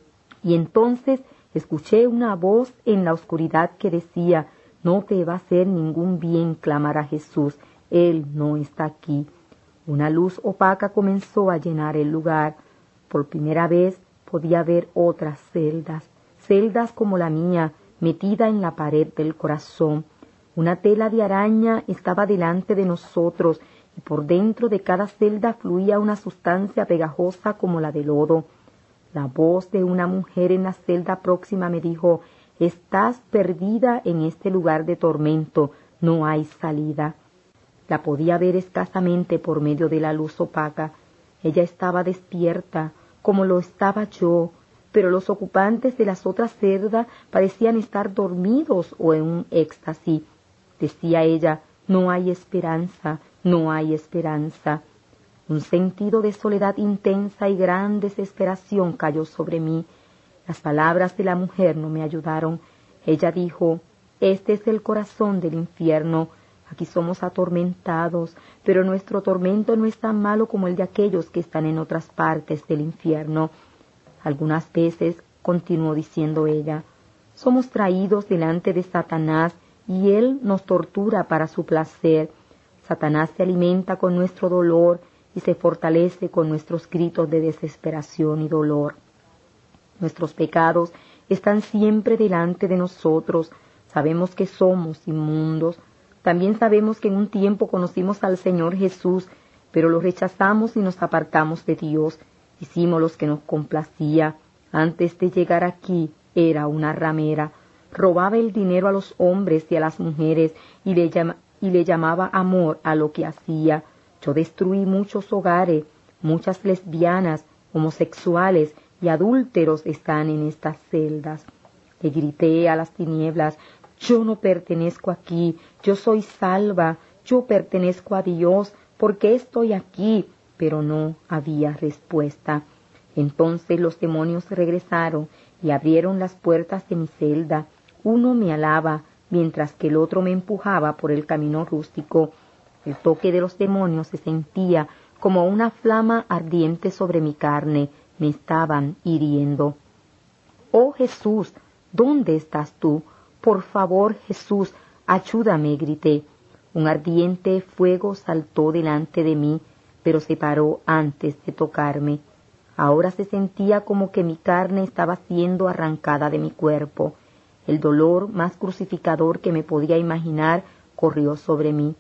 Y entonces escuché una voz en la oscuridad que decía, no te va a hacer ningún bien clamar a Jesús. Él no está aquí. Una luz opaca comenzó a llenar el lugar. Por primera vez podía ver otras celdas, celdas como la mía, metida en la pared del corazón. Una tela de araña estaba delante de nosotros y por dentro de cada celda fluía una sustancia pegajosa como la de lodo. La voz de una mujer en la celda próxima me dijo, estás perdida en este lugar de tormento, no hay salida. La podía ver escasamente por medio de la luz opaca. Ella estaba despierta, como lo estaba yo, pero los ocupantes de las otras celdas parecían estar dormidos o en un éxtasis. Decía ella, no hay esperanza, no hay esperanza. Un sentido de soledad intensa y gran desesperación cayó sobre mí. Las palabras de la mujer no me ayudaron. Ella dijo, este es el corazón del infierno. Aquí somos atormentados, pero nuestro tormento no es tan malo como el de aquellos que están en otras partes del infierno. Algunas veces, continuó diciendo ella, somos traídos delante de Satanás y él nos tortura para su placer. Satanás se alimenta con nuestro dolor y se fortalece con nuestros gritos de desesperación y dolor. Nuestros pecados están siempre delante de nosotros. Sabemos que somos inmundos. También sabemos que en un tiempo conocimos al Señor Jesús, pero lo rechazamos y nos apartamos de Dios. Hicimos lo que nos complacía. Antes de llegar aquí era una ramera. Robaba el dinero a los hombres y a las mujeres y le, llama, y le llamaba amor a lo que hacía. Yo destruí muchos hogares, muchas lesbianas, homosexuales y adúlteros están en estas celdas. Le grité a las tinieblas, yo no pertenezco aquí, yo soy salva, yo pertenezco a Dios, ¿por qué estoy aquí? Pero no había respuesta. Entonces los demonios regresaron y abrieron las puertas de mi celda. Uno me alaba, mientras que el otro me empujaba por el camino rústico. El toque de los demonios se sentía como una flama ardiente sobre mi carne. Me estaban hiriendo. «Oh Jesús, ¿dónde estás tú? Por favor, Jesús, ayúdame», grité. Un ardiente fuego saltó delante de mí, pero se paró antes de tocarme. Ahora se sentía como que mi carne estaba siendo arrancada de mi cuerpo. El dolor más crucificador que me podía imaginar corrió sobre mí.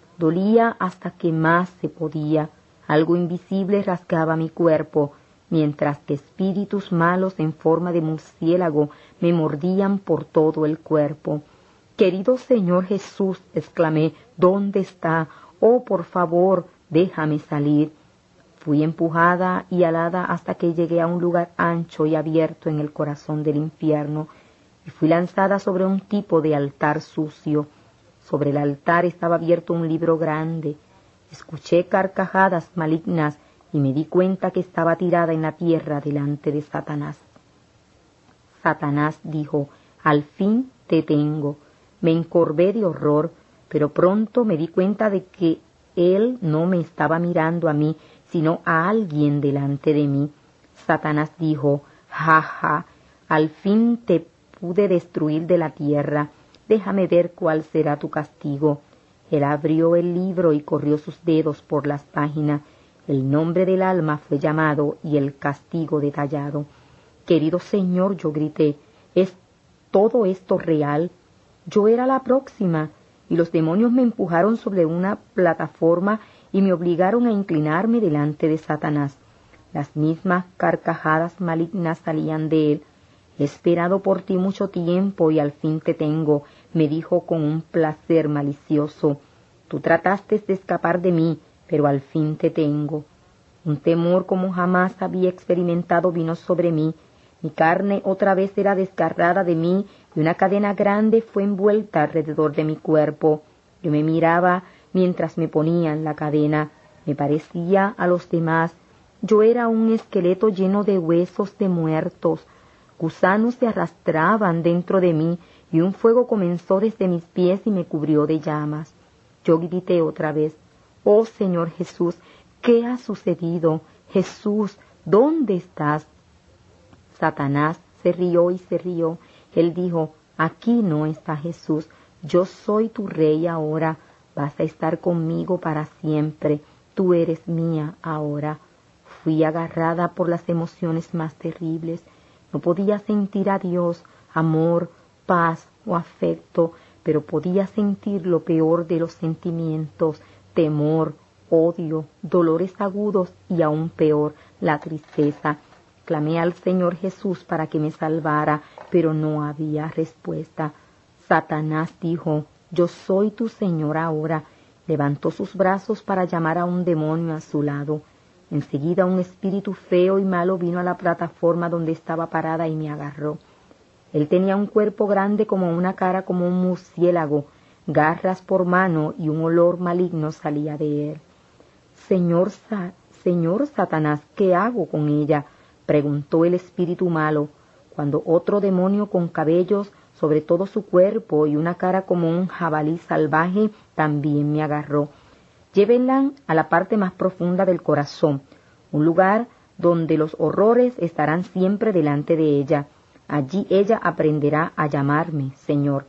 Dolía hasta que más se podía. Algo invisible rasgaba mi cuerpo, mientras que espíritus malos en forma de murciélago me mordían por todo el cuerpo. «Querido Señor Jesús», exclamé, «¿dónde está? Oh, por favor, déjame salir». Fui empujada y alada hasta que llegué a un lugar ancho y abierto en el corazón del infierno, y fui lanzada sobre un tipo de altar sucio. Sobre el altar estaba abierto un libro grande. Escuché carcajadas malignas y me di cuenta que estaba tirada en la tierra delante de Satanás. Satanás dijo, «Al fin te tengo». Me encorvé de horror, pero pronto me di cuenta de que él no me estaba mirando a mí, sino a alguien delante de mí. Satanás dijo, «Ja, ja, al fin te pude destruir de la tierra. Déjame ver cuál será tu castigo». Él abrió el libro y corrió sus dedos por las páginas. El nombre del alma fue llamado y el castigo detallado. «Querido Señor», yo grité, «¿es todo esto real?» Yo era la próxima, y los demonios me empujaron sobre una plataforma y me obligaron a inclinarme delante de Satanás. Las mismas carcajadas malignas salían de él. «He esperado por ti mucho tiempo y al fin te tengo», me dijo con un placer malicioso. «Tú trataste de escapar de mí, pero al fin te tengo». Un temor como jamás había experimentado vino sobre mí. Mi carne otra vez era desgarrada de mí y una cadena grande fue envuelta alrededor de mi cuerpo. Yo me miraba mientras me ponían la cadena. Me parecía a los demás. Yo era un esqueleto lleno de huesos de muertos. Gusanos se arrastraban dentro de mí y un fuego comenzó desde mis pies y me cubrió de llamas. Yo grité otra vez, «Oh Señor Jesús, ¿qué ha sucedido? Jesús, ¿dónde estás?» Satanás se rió y se rió. Él dijo, «Aquí no está Jesús, yo soy tu rey ahora, vas a estar conmigo para siempre, tú eres mía ahora». Fui agarrada por las emociones más terribles. No podía sentir a Dios, amor, paz o afecto, pero podía sentir lo peor de los sentimientos, temor, odio, dolores agudos y aún peor, la tristeza. Clamé al Señor Jesús para que me salvara, pero no había respuesta. Satanás dijo, «Yo soy tu Señor ahora». Levantó sus brazos para llamar a un demonio a su lado. Enseguida un espíritu feo y malo vino a la plataforma donde estaba parada y me agarró. Él tenía un cuerpo grande como una cara como un murciélago, garras por mano y un olor maligno salía de él. «Señor, Sa- Señor Satanás, ¿qué hago con ella?», preguntó el espíritu malo, cuando otro demonio con cabellos sobre todo su cuerpo, y una cara como un jabalí salvaje también me agarró. Llévenla a la parte más profunda del corazón, un lugar donde los horrores estarán siempre delante de ella. Allí ella aprenderá a llamarme Señor.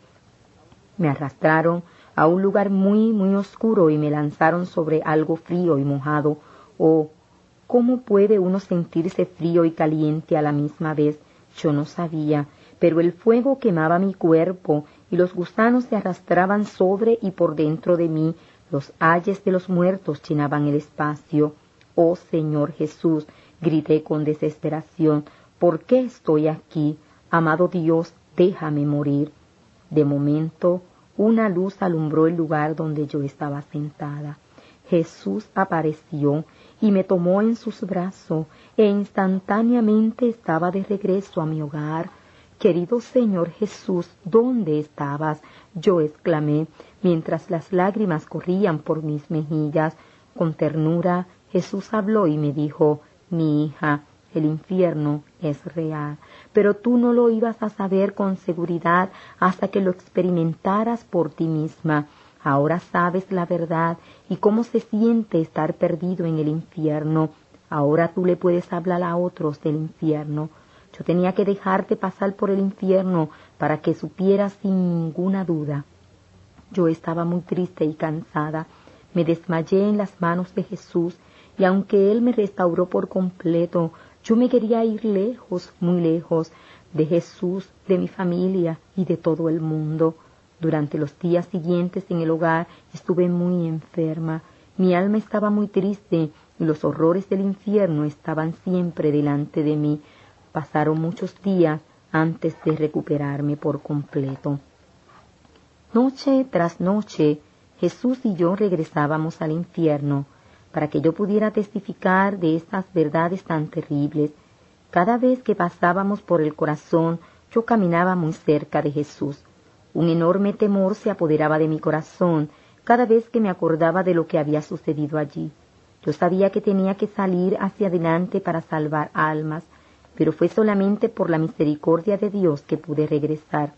Me arrastraron a un lugar muy, muy oscuro y me lanzaron sobre algo frío y mojado. Oh, ¿cómo puede uno sentirse frío y caliente a la misma vez? Yo no sabía, pero el fuego quemaba mi cuerpo y los gusanos se arrastraban sobre y por dentro de mí. Los ayes de los muertos llenaban el espacio. Oh Señor Jesús, grité con desesperación, ¿por qué estoy aquí? Amado Dios, déjame morir. De momento, una luz alumbró el lugar donde yo estaba sentada. Jesús apareció y me tomó en sus brazos, e instantáneamente estaba de regreso a mi hogar. Querido Señor Jesús, ¿dónde estabas? Yo exclamé, mientras las lágrimas corrían por mis mejillas. Con ternura, Jesús habló y me dijo, mi hija, el infierno es real, pero tú no lo ibas a saber con seguridad hasta que lo experimentaras por ti misma. Ahora sabes la verdad y cómo se siente estar perdido en el infierno. Ahora tú le puedes hablar a otros del infierno. Yo tenía que dejarte pasar por el infierno para que supieras sin ninguna duda. Yo estaba muy triste y cansada. Me desmayé en las manos de Jesús, y aunque Él me restauró por completo, yo me quería ir lejos, muy lejos, de Jesús, de mi familia y de todo el mundo. Durante los días siguientes en el hogar estuve muy enferma. Mi alma estaba muy triste y los horrores del infierno estaban siempre delante de mí. Pasaron muchos días antes de recuperarme por completo. Noche tras noche, Jesús y yo regresábamos al infierno para que yo pudiera testificar de estas verdades tan terribles. Cada vez que pasábamos por el corazón, yo caminaba muy cerca de Jesús. Un enorme temor se apoderaba de mi corazón cada vez que me acordaba de lo que había sucedido allí. Yo sabía que tenía que salir hacia adelante para salvar almas, pero fue solamente por la misericordia de Dios que pude regresar.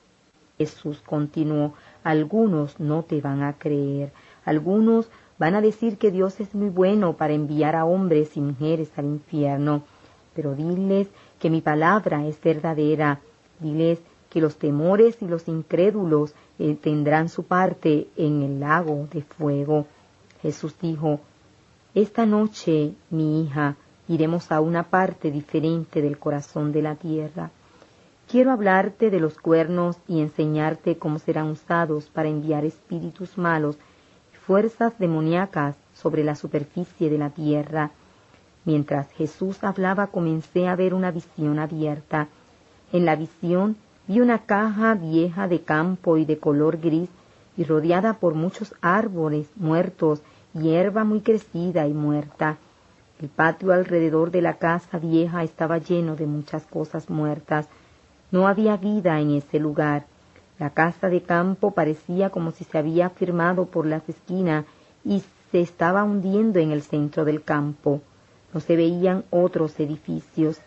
Jesús continuó, algunos no te van a creer, algunos van a decir que Dios es muy bueno para enviar a hombres y mujeres al infierno, pero diles que mi palabra es verdadera, diles que los temores y los incrédulos eh, tendrán su parte en el lago de fuego. Jesús dijo, esta noche, mi hija, iremos a una parte diferente del corazón de la tierra. Quiero hablarte de los cuernos y enseñarte cómo serán usados para enviar espíritus malos y fuerzas demoníacas sobre la superficie de la tierra. Mientras Jesús hablaba, comencé a ver una visión abierta. En la visión vi una caja vieja de campo y de color gris y rodeada por muchos árboles muertos, hierba muy crecida y muerta. El patio alrededor de la casa vieja estaba lleno de muchas cosas muertas. No había vida en ese lugar. La casa de campo parecía como si se había firmado por las esquinas y se estaba hundiendo en el centro del campo. No se veían otros edificios.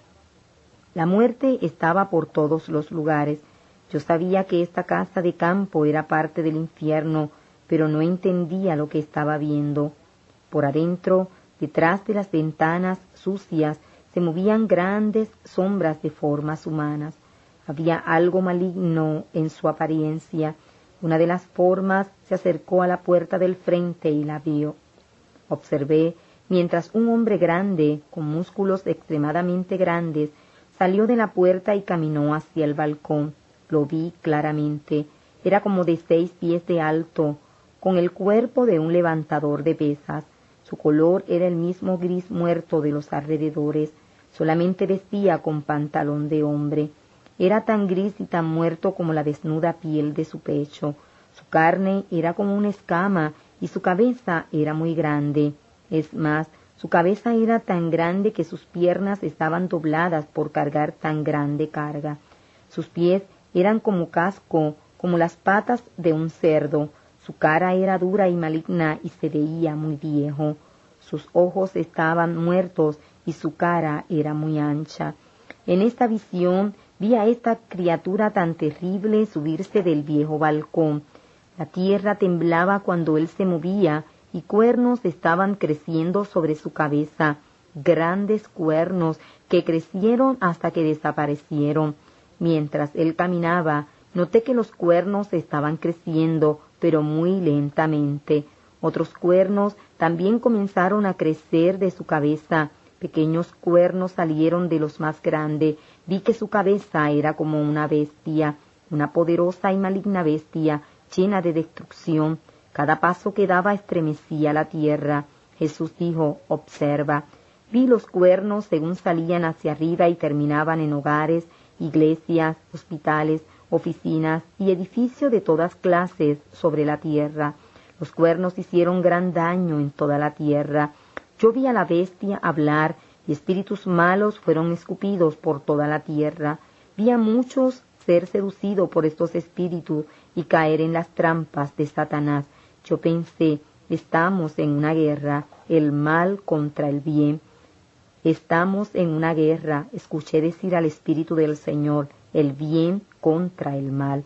La muerte estaba por todos los lugares. Yo sabía que esta casa de campo era parte del infierno, pero no entendía lo que estaba viendo. Por adentro, detrás de las ventanas sucias, se movían grandes sombras de formas humanas. Había algo maligno en su apariencia. Una de las formas se acercó a la puerta del frente y la vio. Observé mientras un hombre grande, con músculos extremadamente grandes, salió de la puerta y caminó hacia el balcón. Lo vi claramente. Era como de seis pies de alto, con el cuerpo de un levantador de pesas. Su color era el mismo gris muerto de los alrededores. Solamente vestía con pantalón de hombre. Era tan gris y tan muerto como la desnuda piel de su pecho. Su carne era como una escama y su cabeza era muy grande. Es más, su cabeza era tan grande que sus piernas estaban dobladas por cargar tan grande carga. Sus pies eran como casco, como las patas de un cerdo. Su cara era dura y maligna y se veía muy viejo. Sus ojos estaban muertos y su cara era muy ancha. En esta visión Vi a esta criatura tan terrible subirse del viejo balcón. La tierra temblaba cuando él se movía y cuernos estaban creciendo sobre su cabeza, grandes cuernos que crecieron hasta que desaparecieron. Mientras él caminaba, noté que los cuernos estaban creciendo, pero muy lentamente. Otros cuernos también comenzaron a crecer de su cabeza. Pequeños cuernos salieron de los más grandes. Vi que su cabeza era como una bestia, una poderosa y maligna bestia, llena de destrucción. Cada paso que daba estremecía la tierra. Jesús dijo, observa. Vi los cuernos según salían hacia arriba y terminaban en hogares, iglesias, hospitales, oficinas y edificios de todas clases sobre la tierra. Los cuernos hicieron gran daño en toda la tierra. Yo vi a la bestia hablar y espíritus malos fueron escupidos por toda la tierra. Vi a muchos ser seducidos por estos espíritus y caer en las trampas de Satanás. Yo pensé, estamos en una guerra, el mal contra el bien. Estamos en una guerra, escuché decir al Espíritu del Señor, el bien contra el mal.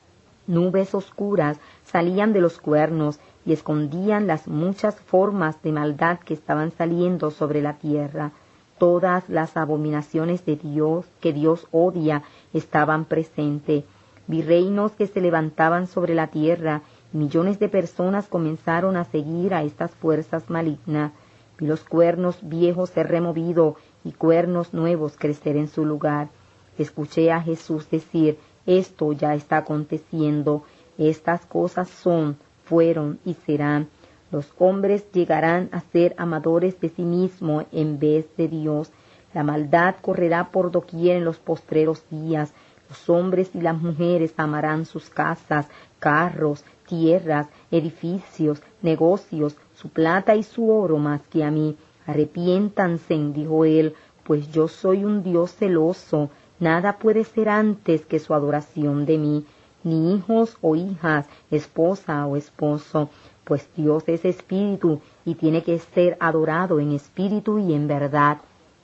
Nubes oscuras salían de los cuernos y escondían las muchas formas de maldad que estaban saliendo sobre la tierra. Todas las abominaciones de Dios, que Dios odia, estaban presentes. Vi reinos que se levantaban sobre la tierra, y millones de personas comenzaron a seguir a estas fuerzas malignas. Vi los cuernos viejos ser removidos y cuernos nuevos crecer en su lugar. Escuché a Jesús decir, esto ya está aconteciendo, estas cosas son, fueron y serán. Los hombres llegarán a ser amadores de sí mismos en vez de Dios. La maldad correrá por doquier en los postreros días. Los hombres y las mujeres amarán sus casas, carros, tierras, edificios, negocios, su plata y su oro más que a mí. Arrepiéntanse, dijo él, pues yo soy un Dios celoso. Nada puede ser antes que su adoración de mí, ni hijos o hijas, esposa o esposo, pues Dios es espíritu y tiene que ser adorado en espíritu y en verdad.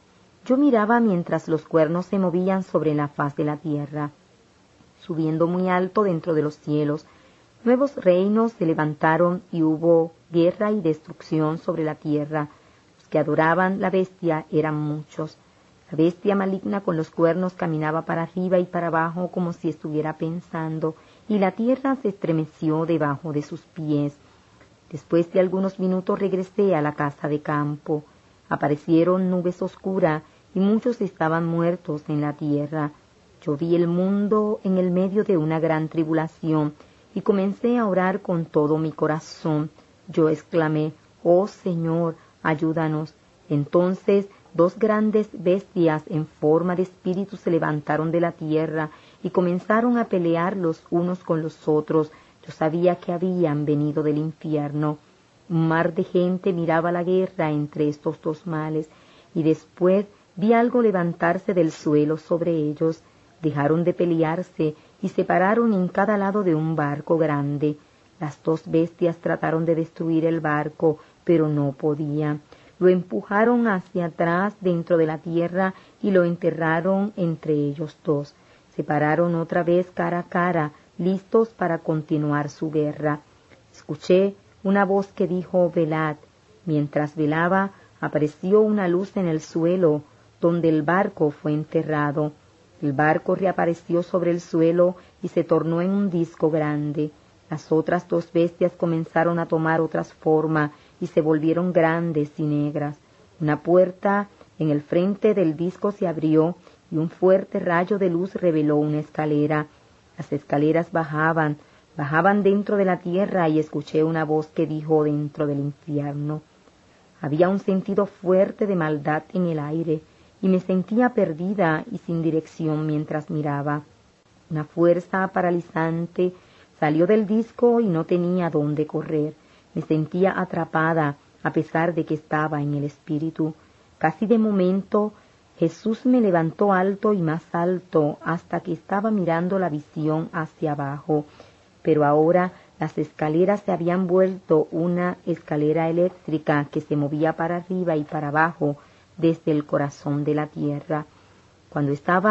Yo miraba mientras los cuernos se movían sobre la faz de la tierra, subiendo muy alto dentro de los cielos. Nuevos reinos se levantaron y hubo guerra y destrucción sobre la tierra. Los que adoraban la bestia eran muchos. La bestia maligna con los cuernos caminaba para arriba y para abajo como si estuviera pensando, y la tierra se estremeció debajo de sus pies. Después de algunos minutos regresé a la casa de campo. Aparecieron nubes oscuras y muchos estaban muertos en la tierra. Yo vi el mundo en el medio de una gran tribulación y comencé a orar con todo mi corazón. Yo exclamé, oh Señor, ayúdanos. Entonces dos grandes bestias en forma de espíritu se levantaron de la tierra y comenzaron a pelear los unos con los otros. Yo sabía que habían venido del infierno. Un mar de gente miraba la guerra entre estos dos males, y después vi algo levantarse del suelo sobre ellos. Dejaron de pelearse y se pararon en cada lado de un barco grande. Las dos bestias trataron de destruir el barco, pero no podían. Lo empujaron hacia atrás dentro de la tierra y lo enterraron entre ellos dos. Se pararon otra vez cara a cara, listos para continuar su guerra. Escuché una voz que dijo, velad. Mientras velaba, apareció una luz en el suelo, donde el barco fue enterrado. El barco reapareció sobre el suelo y se tornó en un disco grande. Las otras dos bestias comenzaron a tomar otras formas y se volvieron grandes y negras. Una puerta en el frente del disco se abrió y un fuerte rayo de luz reveló una escalera. Las escaleras bajaban, bajaban dentro de la tierra y escuché una voz que dijo dentro del infierno. Había un sentido fuerte de maldad en el aire y me sentía perdida y sin dirección mientras miraba. Una fuerza paralizante salió del disco y no tenía dónde correr. Me sentía atrapada a pesar de que estaba en el espíritu. Casi de momento Jesús me levantó alto y más alto hasta que estaba mirando la visión hacia abajo. Pero ahora las escaleras se habían vuelto una escalera eléctrica que se movía para arriba y para abajo desde el corazón de la tierra. Cuando estaba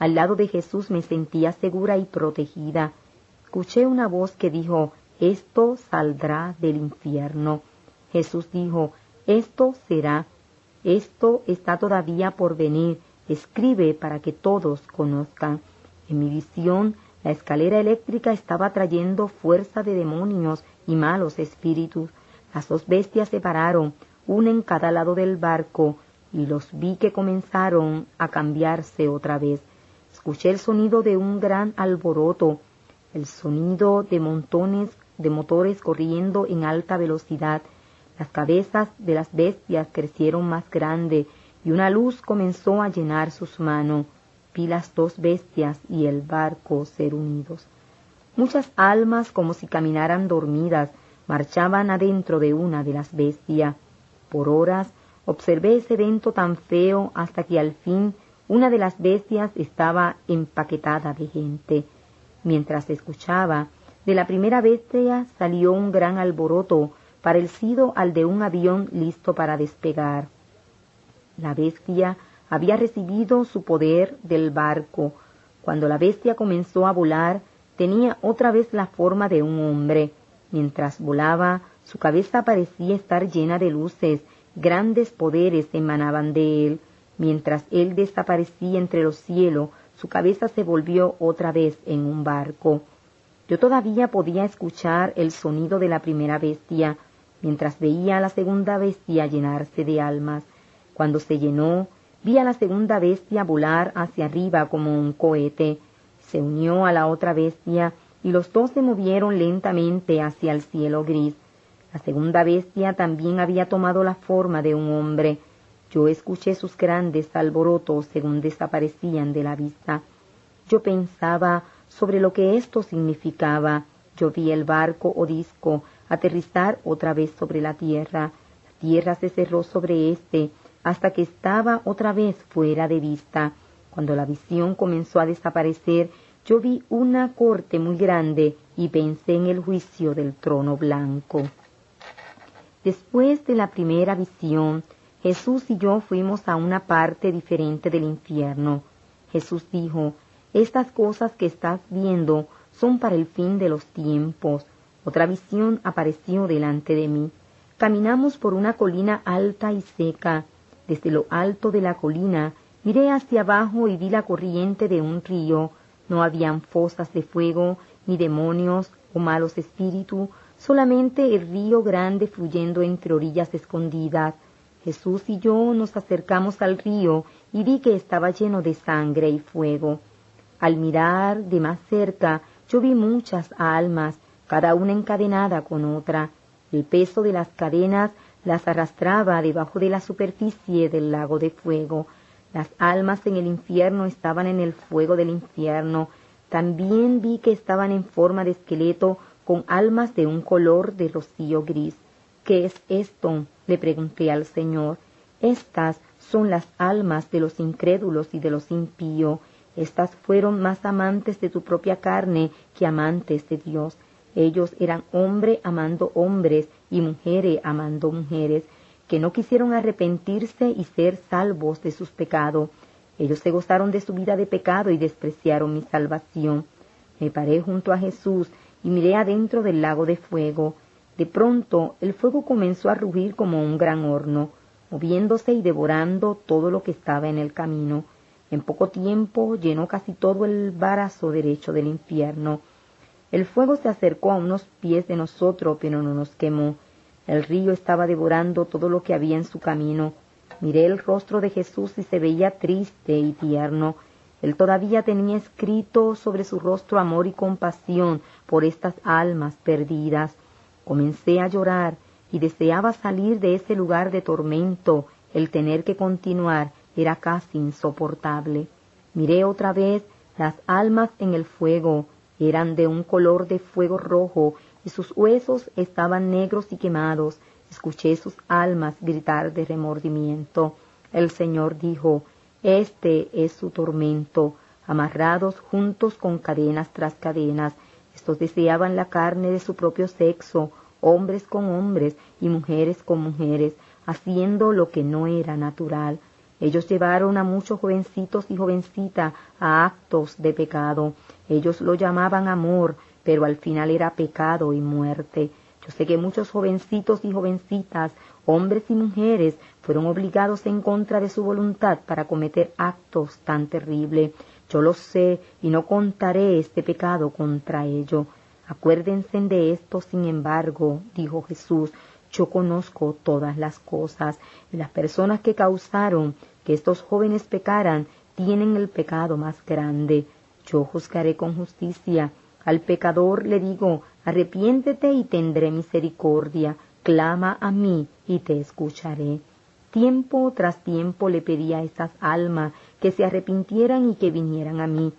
Al lado de Jesús me sentía segura y protegida. Escuché una voz que dijo, esto saldrá del infierno. Jesús dijo, esto será, esto está todavía por venir, escribe para que todos conozcan. En mi visión, la escalera eléctrica estaba trayendo fuerza de demonios y malos espíritus. Las dos bestias se pararon, una en cada lado del barco, y los vi que comenzaron a cambiarse otra vez. Escuché el sonido de un gran alboroto, el sonido de montones de motores corriendo en alta velocidad. Las cabezas de las bestias crecieron más grande y una luz comenzó a llenar sus manos. Vi las dos bestias y el barco ser unidos. Muchas almas, como si caminaran dormidas, marchaban adentro de una de las bestias. Por horas observé ese evento tan feo hasta que al fin una de las bestias estaba empaquetada de gente. Mientras escuchaba, de la primera bestia salió un gran alboroto, parecido al de un avión listo para despegar. La bestia había recibido su poder del barco. Cuando la bestia comenzó a volar, tenía otra vez la forma de un hombre. Mientras volaba, su cabeza parecía estar llena de luces, grandes poderes emanaban de él. Mientras él desaparecía entre los cielos, su cabeza se volvió otra vez en un barco. Yo todavía podía escuchar el sonido de la primera bestia, mientras veía a la segunda bestia llenarse de almas. Cuando se llenó, vi a la segunda bestia volar hacia arriba como un cohete. Se unió a la otra bestia y los dos se movieron lentamente hacia el cielo gris. La segunda bestia también había tomado la forma de un hombre. Yo escuché sus grandes alborotos según desaparecían de la vista. Yo pensaba sobre lo que esto significaba. Yo vi el barco o disco aterrizar otra vez sobre la tierra. La tierra se cerró sobre éste hasta que estaba otra vez fuera de vista. Cuando la visión comenzó a desaparecer, yo vi una corte muy grande y pensé en el juicio del trono blanco. Después de la primera visión, Jesús y yo fuimos a una parte diferente del infierno. Jesús dijo, estas cosas que estás viendo son para el fin de los tiempos. Otra visión apareció delante de mí. Caminamos por una colina alta y seca. Desde lo alto de la colina miré hacia abajo y vi la corriente de un río. No habían fosas de fuego, ni demonios o malos espíritus, solamente el río grande fluyendo entre orillas escondidas. Jesús y yo nos acercamos al río y vi que estaba lleno de sangre y fuego. Al mirar de más cerca, yo vi muchas almas, cada una encadenada con otra. El peso de las cadenas las arrastraba debajo de la superficie del lago de fuego. Las almas en el infierno estaban en el fuego del infierno. También vi que estaban en forma de esqueleto con almas de un color de rocío gris. ¿Qué es esto?, le pregunté al Señor. Estas son las almas de los incrédulos y de los impíos. Estas fueron más amantes de tu propia carne que amantes de Dios. Ellos eran hombres amando hombres y mujeres amando mujeres, que no quisieron arrepentirse y ser salvos de sus pecados. Ellos se gozaron de su vida de pecado y despreciaron mi salvación. Me paré junto a Jesús y miré adentro del lago de fuego. De pronto el fuego comenzó a rugir como un gran horno, moviéndose y devorando todo lo que estaba en el camino. En poco tiempo llenó casi todo el brazo derecho del infierno. El fuego se acercó a unos pies de nosotros, pero no nos quemó. El río estaba devorando todo lo que había en su camino. Miré el rostro de Jesús y se veía triste y tierno. Él todavía tenía escrito sobre su rostro amor y compasión por estas almas perdidas. Comencé a llorar y deseaba salir de ese lugar de tormento. El tener que continuar era casi insoportable. Miré otra vez las almas en el fuego. Eran de un color de fuego rojo y sus huesos estaban negros y quemados. Escuché sus almas gritar de remordimiento. El Señor dijo, este es su tormento, amarrados juntos con cadenas tras cadenas. Estos deseaban la carne de su propio sexo, hombres con hombres y mujeres con mujeres, haciendo lo que no era natural. Ellos llevaron a muchos jovencitos y jovencitas a actos de pecado. Ellos lo llamaban amor, pero al final era pecado y muerte. Yo sé que muchos jovencitos y jovencitas, hombres y mujeres, fueron obligados en contra de su voluntad para cometer actos tan terribles. Yo lo sé y no contaré este pecado contra ello. Acuérdense de esto, sin embargo, dijo Jesús, yo conozco todas las cosas, y las personas que causaron que estos jóvenes pecaran tienen el pecado más grande. Yo juzgaré con justicia. Al pecador le digo, arrepiéntete y tendré misericordia, clama a mí y te escucharé. Tiempo tras tiempo le pedí a estas almas que se arrepintieran y que vinieran a mí.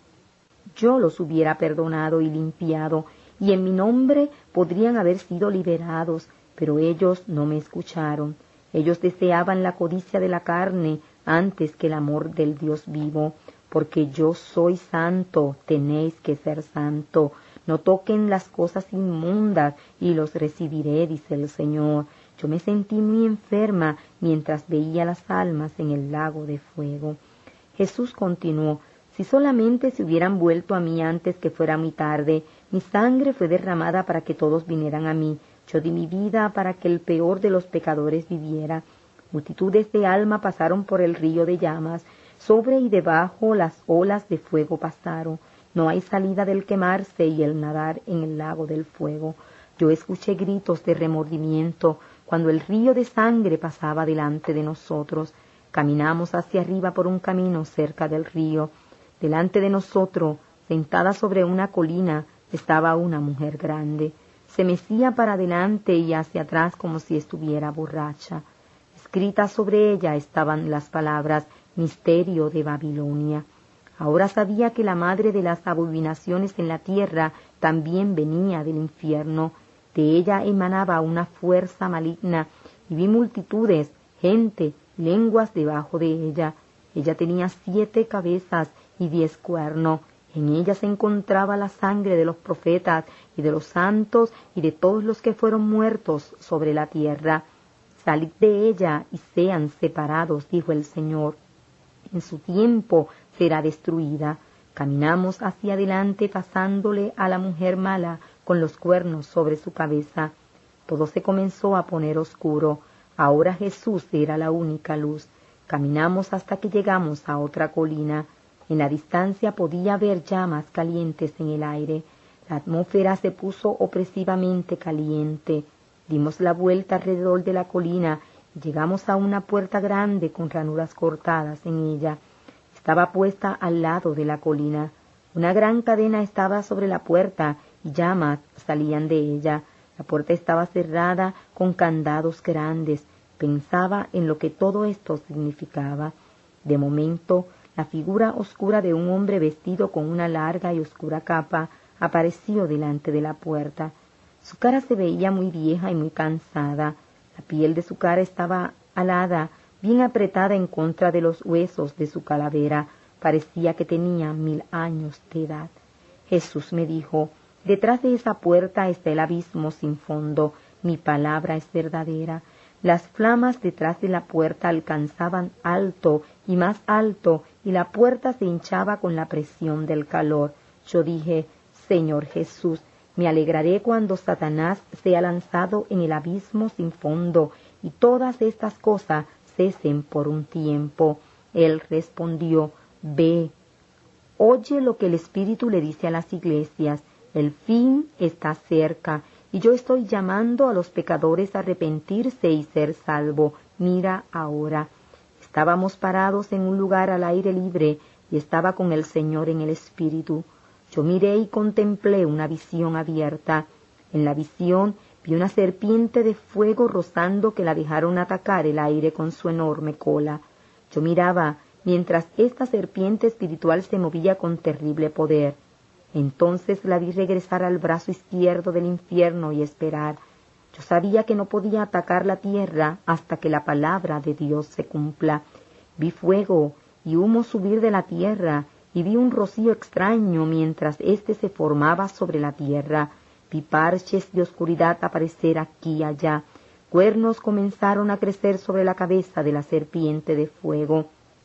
Yo los hubiera perdonado y limpiado, y en mi nombre podrían haber sido liberados, pero ellos no me escucharon. Ellos deseaban la codicia de la carne antes que el amor del Dios vivo. Porque yo soy santo, tenéis que ser santo. No toquen las cosas inmundas y los recibiré, dice el Señor. Yo me sentí muy enferma mientras veía las almas en el lago de fuego. Jesús continuó, si solamente se hubieran vuelto a mí antes que fuera muy tarde, mi sangre fue derramada para que todos vinieran a mí. Yo di mi vida para que el peor de los pecadores viviera. Multitudes de almas pasaron por el río de llamas, sobre y debajo las olas de fuego pasaron. No hay salida del quemarse y el nadar en el lago del fuego. Yo escuché gritos de remordimiento cuando el río de sangre pasaba delante de nosotros. Caminamos hacia arriba por un camino cerca del río. Delante de nosotros, sentada sobre una colina, estaba una mujer grande. Se mecía para adelante y hacia atrás como si estuviera borracha. Escritas sobre ella estaban las palabras misterio de Babilonia. Ahora sabía que la madre de las abominaciones en la tierra también venía del infierno. De ella emanaba una fuerza maligna, y vi multitudes, gente, lenguas debajo de ella. Ella tenía siete cabezas y diez cuernos. En ella se encontraba la sangre de los profetas y de los santos y de todos los que fueron muertos sobre la tierra. Salid de ella y sean separados, dijo el Señor. En su tiempo será destruida. Caminamos hacia adelante pasándole a la mujer mala con los cuernos sobre su cabeza. Todo se comenzó a poner oscuro. Ahora Jesús era la única luz. Caminamos hasta que llegamos a otra colina. En la distancia podía ver llamas calientes en el aire. La atmósfera se puso opresivamente caliente. Dimos la vuelta alrededor de la colina y llegamos a una puerta grande con ranuras cortadas en ella. Estaba puesta al lado de la colina. Una gran cadena estaba sobre la puerta y llamas salían de ella. La puerta estaba cerrada con candados grandes. Pensaba en lo que todo esto significaba. De momento, la figura oscura de un hombre vestido con una larga y oscura capa apareció delante de la puerta. Su cara se veía muy vieja y muy cansada. La piel de su cara estaba alada, bien apretada en contra de los huesos de su calavera. Parecía que tenía mil años de edad. Jesús me dijo, detrás de esa puerta está el abismo sin fondo. Mi palabra es verdadera. Las flamas detrás de la puerta alcanzaban alto y más alto, y la puerta se hinchaba con la presión del calor. Yo dije, Señor Jesús, me alegraré cuando Satanás sea lanzado en el abismo sin fondo, y todas estas cosas cesen por un tiempo. Él respondió, ve, oye lo que el Espíritu le dice a las iglesias, el fin está cerca, y yo estoy llamando a los pecadores a arrepentirse y ser salvo. Mira ahora. Estábamos parados en un lugar al aire libre, y estaba con el Señor en el Espíritu. Yo miré y contemplé una visión abierta. En la visión vi una serpiente de fuego rozando que la dejaron atacar el aire con su enorme cola. Yo miraba mientras esta serpiente espiritual se movía con terrible poder. Entonces la vi regresar al brazo izquierdo del infierno y esperar. Yo sabía que no podía atacar la tierra hasta que la palabra de Dios se cumpla. Vi fuego y humo subir de la tierra, y vi un rocío extraño mientras éste se formaba sobre la tierra. Vi parches de oscuridad aparecer aquí y allá. Cuernos comenzaron a crecer sobre la cabeza de la serpiente de fuego.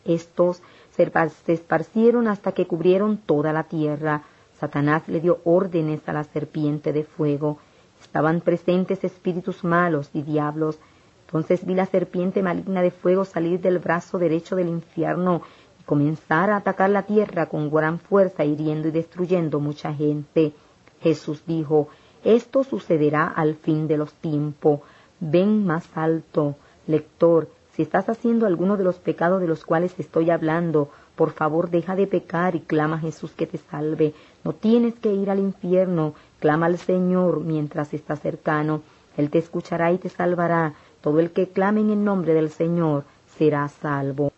Estos se esparcieron hasta que cubrieron toda la tierra. Satanás le dio órdenes a la serpiente de fuego. Estaban presentes espíritus malos y diablos. Entonces vi la serpiente maligna de fuego salir del brazo derecho del infierno y comenzar a atacar la tierra con gran fuerza, hiriendo y destruyendo mucha gente. Jesús dijo: esto sucederá al fin de los tiempos. Ven más alto. Lector, si estás haciendo alguno de los pecados de los cuales estoy hablando, por favor deja de pecar y clama a Jesús que te salve. No tienes que ir al infierno, clama al Señor mientras está cercano. Él te escuchará y te salvará. Todo el que clame en el nombre del Señor será salvo.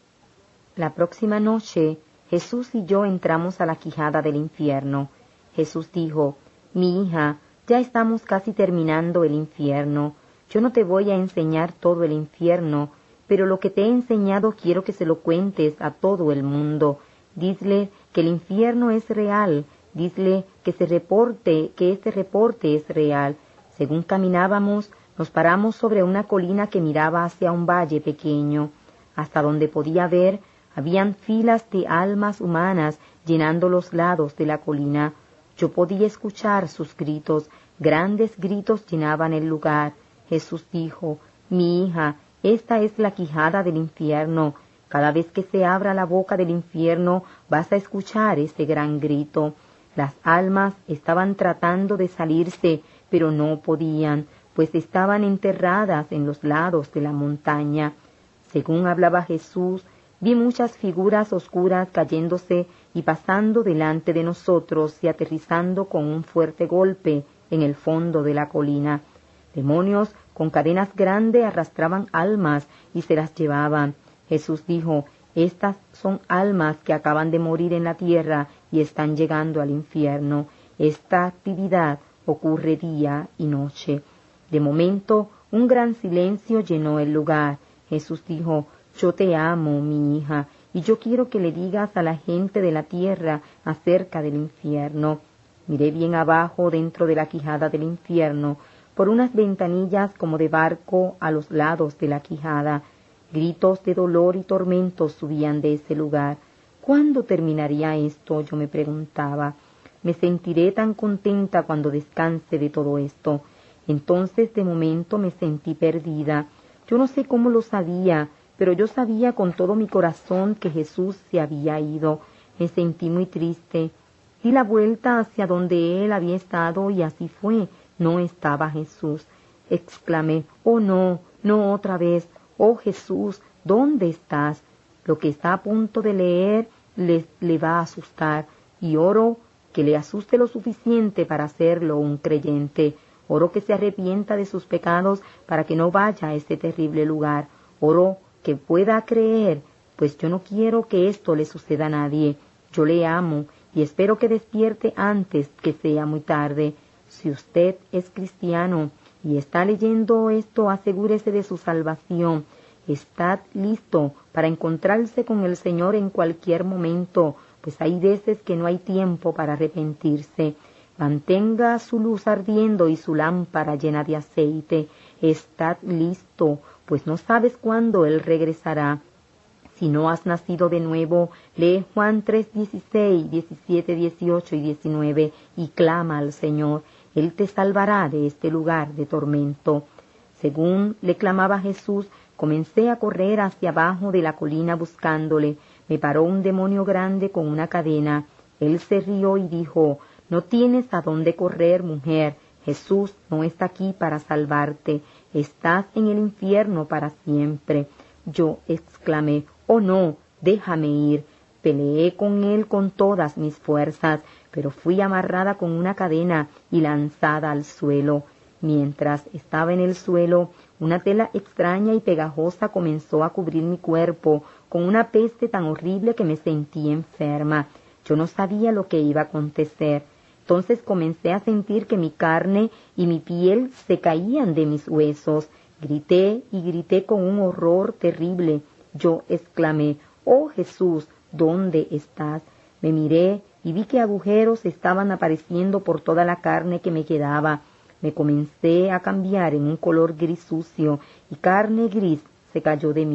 La próxima noche, Jesús y yo entramos a la quijada del infierno. Jesús dijo: mi hija, ya estamos casi terminando el infierno. Yo no te voy a enseñar todo el infierno, pero lo que te he enseñado quiero que se lo cuentes a todo el mundo. Dile que el infierno es real. Dile que se reporte, que este reporte es real. Según caminábamos, nos paramos sobre una colina que miraba hacia un valle pequeño. Hasta donde podía ver, habían filas de almas humanas llenando los lados de la colina. Yo podía escuchar sus gritos. Grandes gritos llenaban el lugar. Jesús dijo: mi hija, esta es la quijada del infierno. Cada vez que se abra la boca del infierno, vas a escuchar ese gran grito. Las almas estaban tratando de salirse, pero no podían, pues estaban enterradas en los lados de la montaña. Según hablaba Jesús, vi muchas figuras oscuras cayéndose y pasando delante de nosotros y aterrizando con un fuerte golpe en el fondo de la colina. Demonios con cadenas grandes arrastraban almas y se las llevaban. Jesús dijo: estas son almas que acaban de morir en la tierra y están llegando al infierno. Esta actividad ocurre día y noche. De momento, un gran silencio llenó el lugar. Jesús dijo: yo te amo, mi hija, y yo quiero que le digas a la gente de la tierra acerca del infierno. Miré bien abajo dentro de la quijada del infierno, por unas ventanillas como de barco a los lados de la quijada. Gritos de dolor y tormentos subían de ese lugar. ¿Cuándo terminaría esto?, yo me preguntaba. Me sentiré tan contenta cuando descanse de todo esto. Entonces de momento me sentí perdida. Yo no sé cómo lo sabía, pero yo sabía con todo mi corazón que Jesús se había ido. Me sentí muy triste. Di la vuelta hacia donde él había estado y así fue. No estaba Jesús. Exclamé: oh no, no otra vez. Oh Jesús, ¿dónde estás? Lo que está a punto de leer le, le va a asustar, y oro que le asuste lo suficiente para hacerlo un creyente. Oro que se arrepienta de sus pecados para que no vaya a este terrible lugar. Oro que pueda creer, pues yo no quiero que esto le suceda a nadie. Yo le amo y espero que despierte antes que sea muy tarde. Si usted es cristiano y está leyendo esto, asegúrese de su salvación. Estad listo para encontrarse con el Señor en cualquier momento, pues hay veces que no hay tiempo para arrepentirse. Mantenga su luz ardiendo y su lámpara llena de aceite. Estad listo, pues no sabes cuándo Él regresará. Si no has nacido de nuevo, lee Juan tres, dieciséis, diecisiete, dieciocho y diecinueve y clama al Señor. Él te salvará de este lugar de tormento. Según le clamaba Jesús, comencé a correr hacia abajo de la colina buscándole. Me paró un demonio grande con una cadena. Él se rió y dijo: no tienes a dónde correr, mujer. Jesús no está aquí para salvarte. Estás en el infierno para siempre. Yo exclamé: oh no, déjame ir. Peleé con él con todas mis fuerzas, pero fui amarrada con una cadena y lanzada al suelo. Mientras estaba en el suelo, una tela extraña y pegajosa comenzó a cubrir mi cuerpo con una peste tan horrible que me sentí enferma. Yo no sabía lo que iba a acontecer. Entonces comencé a sentir que mi carne y mi piel se caían de mis huesos. Grité y grité con un horror terrible. Yo exclamé: oh Jesús, ¿dónde estás? Me miré y vi que agujeros estaban apareciendo por toda la carne que me quedaba. Me comencé a cambiar en un color gris sucio y carne gris se cayó de mí.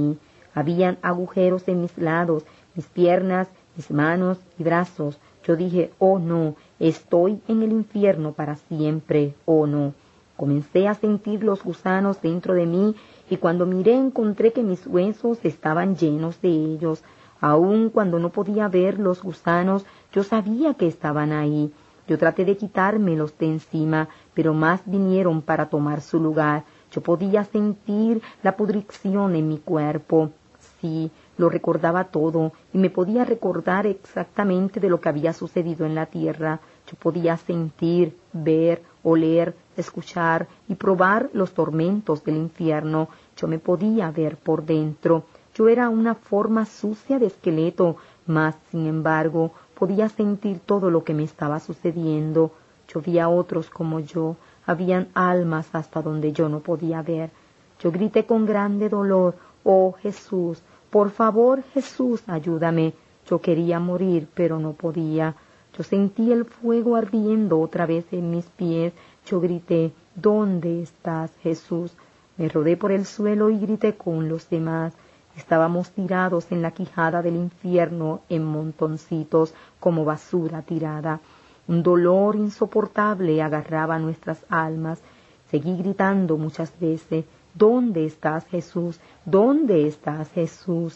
Habían agujeros en mis lados, mis piernas, mis manos y brazos. Yo dije, oh no, estoy en el infierno para siempre, oh no. Comencé a sentir los gusanos dentro de mí y cuando miré encontré que mis huesos estaban llenos de ellos. Aun cuando no podía ver los gusanos, yo sabía que estaban ahí. Yo traté de quitármelos de encima, pero más vinieron para tomar su lugar. Yo podía sentir la pudrición en mi cuerpo. Sí, lo recordaba todo y me podía recordar exactamente de lo que había sucedido en la tierra. Yo podía sentir, ver, oler, escuchar y probar los tormentos del infierno. Yo me podía ver por dentro. Yo era una forma sucia de esqueleto, mas, sin embargo, podía sentir todo lo que me estaba sucediendo. Yo vi a otros como yo. Habían almas hasta donde yo no podía ver. Yo grité con grande dolor, oh Jesús, por favor, Jesús, ayúdame. Yo quería morir, pero no podía. Yo sentí el fuego ardiendo otra vez en mis pies. Yo grité, ¿dónde estás, Jesús? Me rodé por el suelo y grité con los demás. Estábamos tirados en la quijada del infierno en montoncitos como basura tirada. Un dolor insoportable agarraba nuestras almas. Seguí gritando muchas veces, ¿dónde estás, Jesús? ¿Dónde estás, Jesús?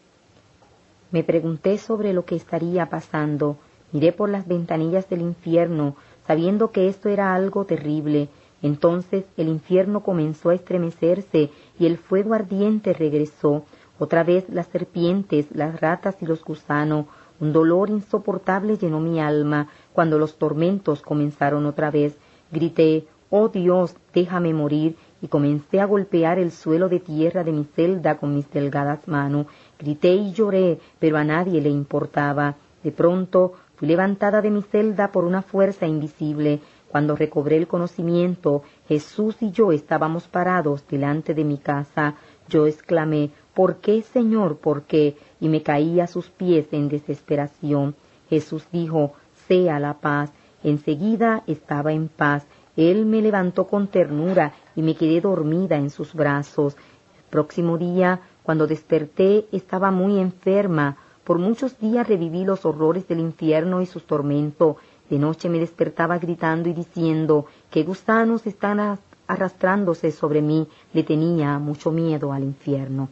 Me pregunté sobre lo que estaría pasando. Miré por las ventanillas del infierno, sabiendo que esto era algo terrible. Entonces el infierno comenzó a estremecerse y el fuego ardiente regresó. Otra vez las serpientes, las ratas y los gusanos. Un dolor insoportable llenó mi alma cuando los tormentos comenzaron otra vez. Grité, «Oh Dios, déjame morir», y comencé a golpear el suelo de tierra de mi celda con mis delgadas manos. Grité y lloré, pero a nadie le importaba. De pronto fui levantada de mi celda por una fuerza invisible. Cuando recobré el conocimiento, Jesús y yo estábamos parados delante de mi casa. Yo exclamé, «¿Por qué, Señor? ¿Por qué?», y me caí a sus pies en desesperación. Jesús dijo, «Sea la paz». Enseguida estaba en paz. Él me levantó con ternura y me quedé dormida en sus brazos. El próximo día, cuando desperté, estaba muy enferma. Por muchos días reviví los horrores del infierno y sus tormentos. De noche me despertaba gritando y diciendo, «¿Qué gusanos están arrastrándose sobre mí?». Le tenía mucho miedo al infierno.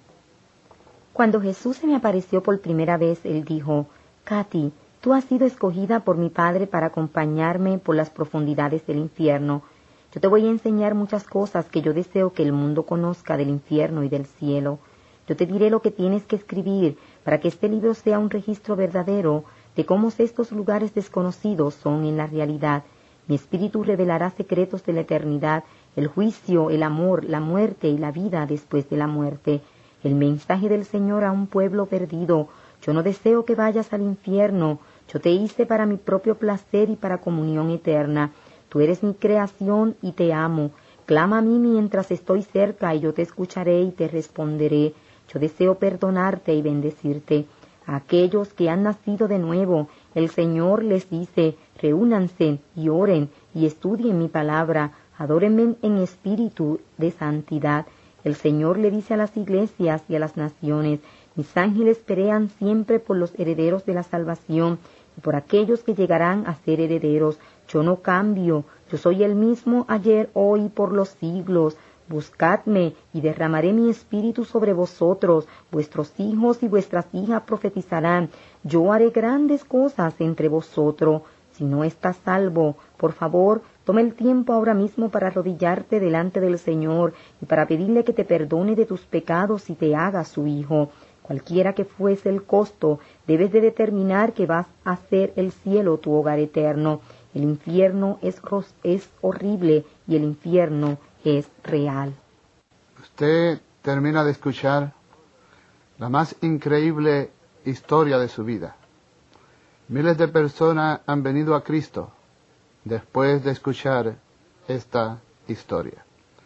Cuando Jesús se me apareció por primera vez, él dijo, «Katy, tú has sido escogida por mi Padre para acompañarme por las profundidades del infierno. Yo te voy a enseñar muchas cosas que yo deseo que el mundo conozca del infierno y del cielo. Yo te diré lo que tienes que escribir para que este libro sea un registro verdadero de cómo estos lugares desconocidos son en la realidad. Mi espíritu revelará secretos de la eternidad, el juicio, el amor, la muerte y la vida después de la muerte. El mensaje del Señor a un pueblo perdido. Yo no deseo que vayas al infierno. Yo te hice para mi propio placer y para comunión eterna. Tú eres mi creación y te amo. Clama a mí mientras estoy cerca y yo te escucharé y te responderé. Yo deseo perdonarte y bendecirte. A aquellos que han nacido de nuevo, el Señor les dice, reúnanse y oren y estudien mi palabra. Adórenme en espíritu de santidad. El Señor le dice a las iglesias y a las naciones, mis ángeles pelean siempre por los herederos de la salvación y por aquellos que llegarán a ser herederos. Yo no cambio, yo soy el mismo ayer, hoy y por los siglos. Buscadme y derramaré mi espíritu sobre vosotros. Vuestros hijos y vuestras hijas profetizarán. Yo haré grandes cosas entre vosotros. Si no estás salvo, por favor, toma el tiempo ahora mismo para arrodillarte delante del Señor y para pedirle que te perdone de tus pecados y te haga su hijo. Cualquiera que fuese el costo, debes de determinar que vas a hacer el cielo tu hogar eterno. El infierno es, es horrible y el infierno es real. Usted termina de escuchar la más increíble historia de su vida. Miles de personas han venido a Cristo después de escuchar esta historia.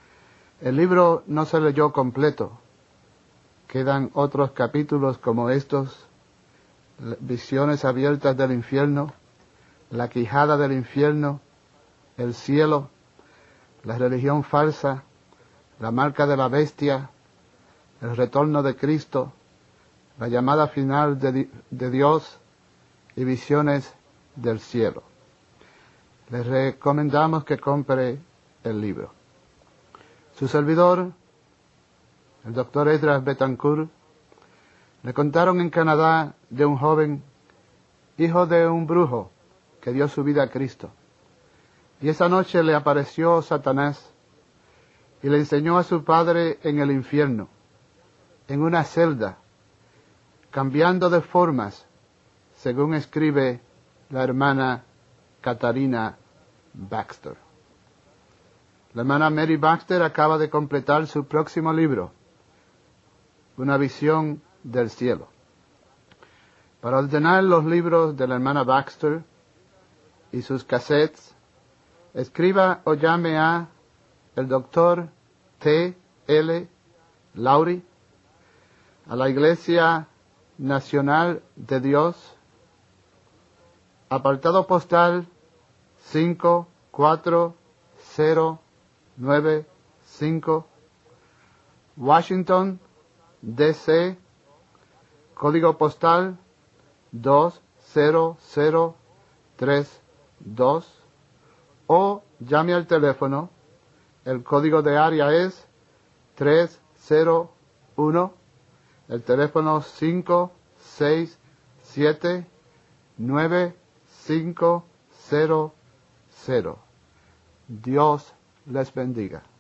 El libro no se leyó completo. Quedan otros capítulos como estos, visiones abiertas del infierno, la quijada del infierno, el cielo, la religión falsa, la marca de la bestia, el retorno de Cristo, la llamada final de, de Dios y visiones del cielo. Les recomendamos que compre el libro. Su servidor, el doctor Esdras Betancourt, le contaron en Canadá de un joven, hijo de un brujo, que dio su vida a Cristo. Y esa noche le apareció Satanás y le enseñó a su padre en el infierno, en una celda, cambiando de formas, según escribe la hermana Catarina Baxter. La hermana Mary Baxter acaba de completar su próximo libro, Una visión del cielo. Para ordenar los libros de la hermana Baxter y sus cassettes, escriba o llame a el doctor T. L. Lowry, a la Iglesia Nacional de Dios, apartado postal cinco cuatro cero nueve cinco, Washington, D C, código postal dos cero cero tres dos, o llame al teléfono, el código de área es tres cero uno, el teléfono cinco seis siete nueve cinco cero cero. Dios les bendiga.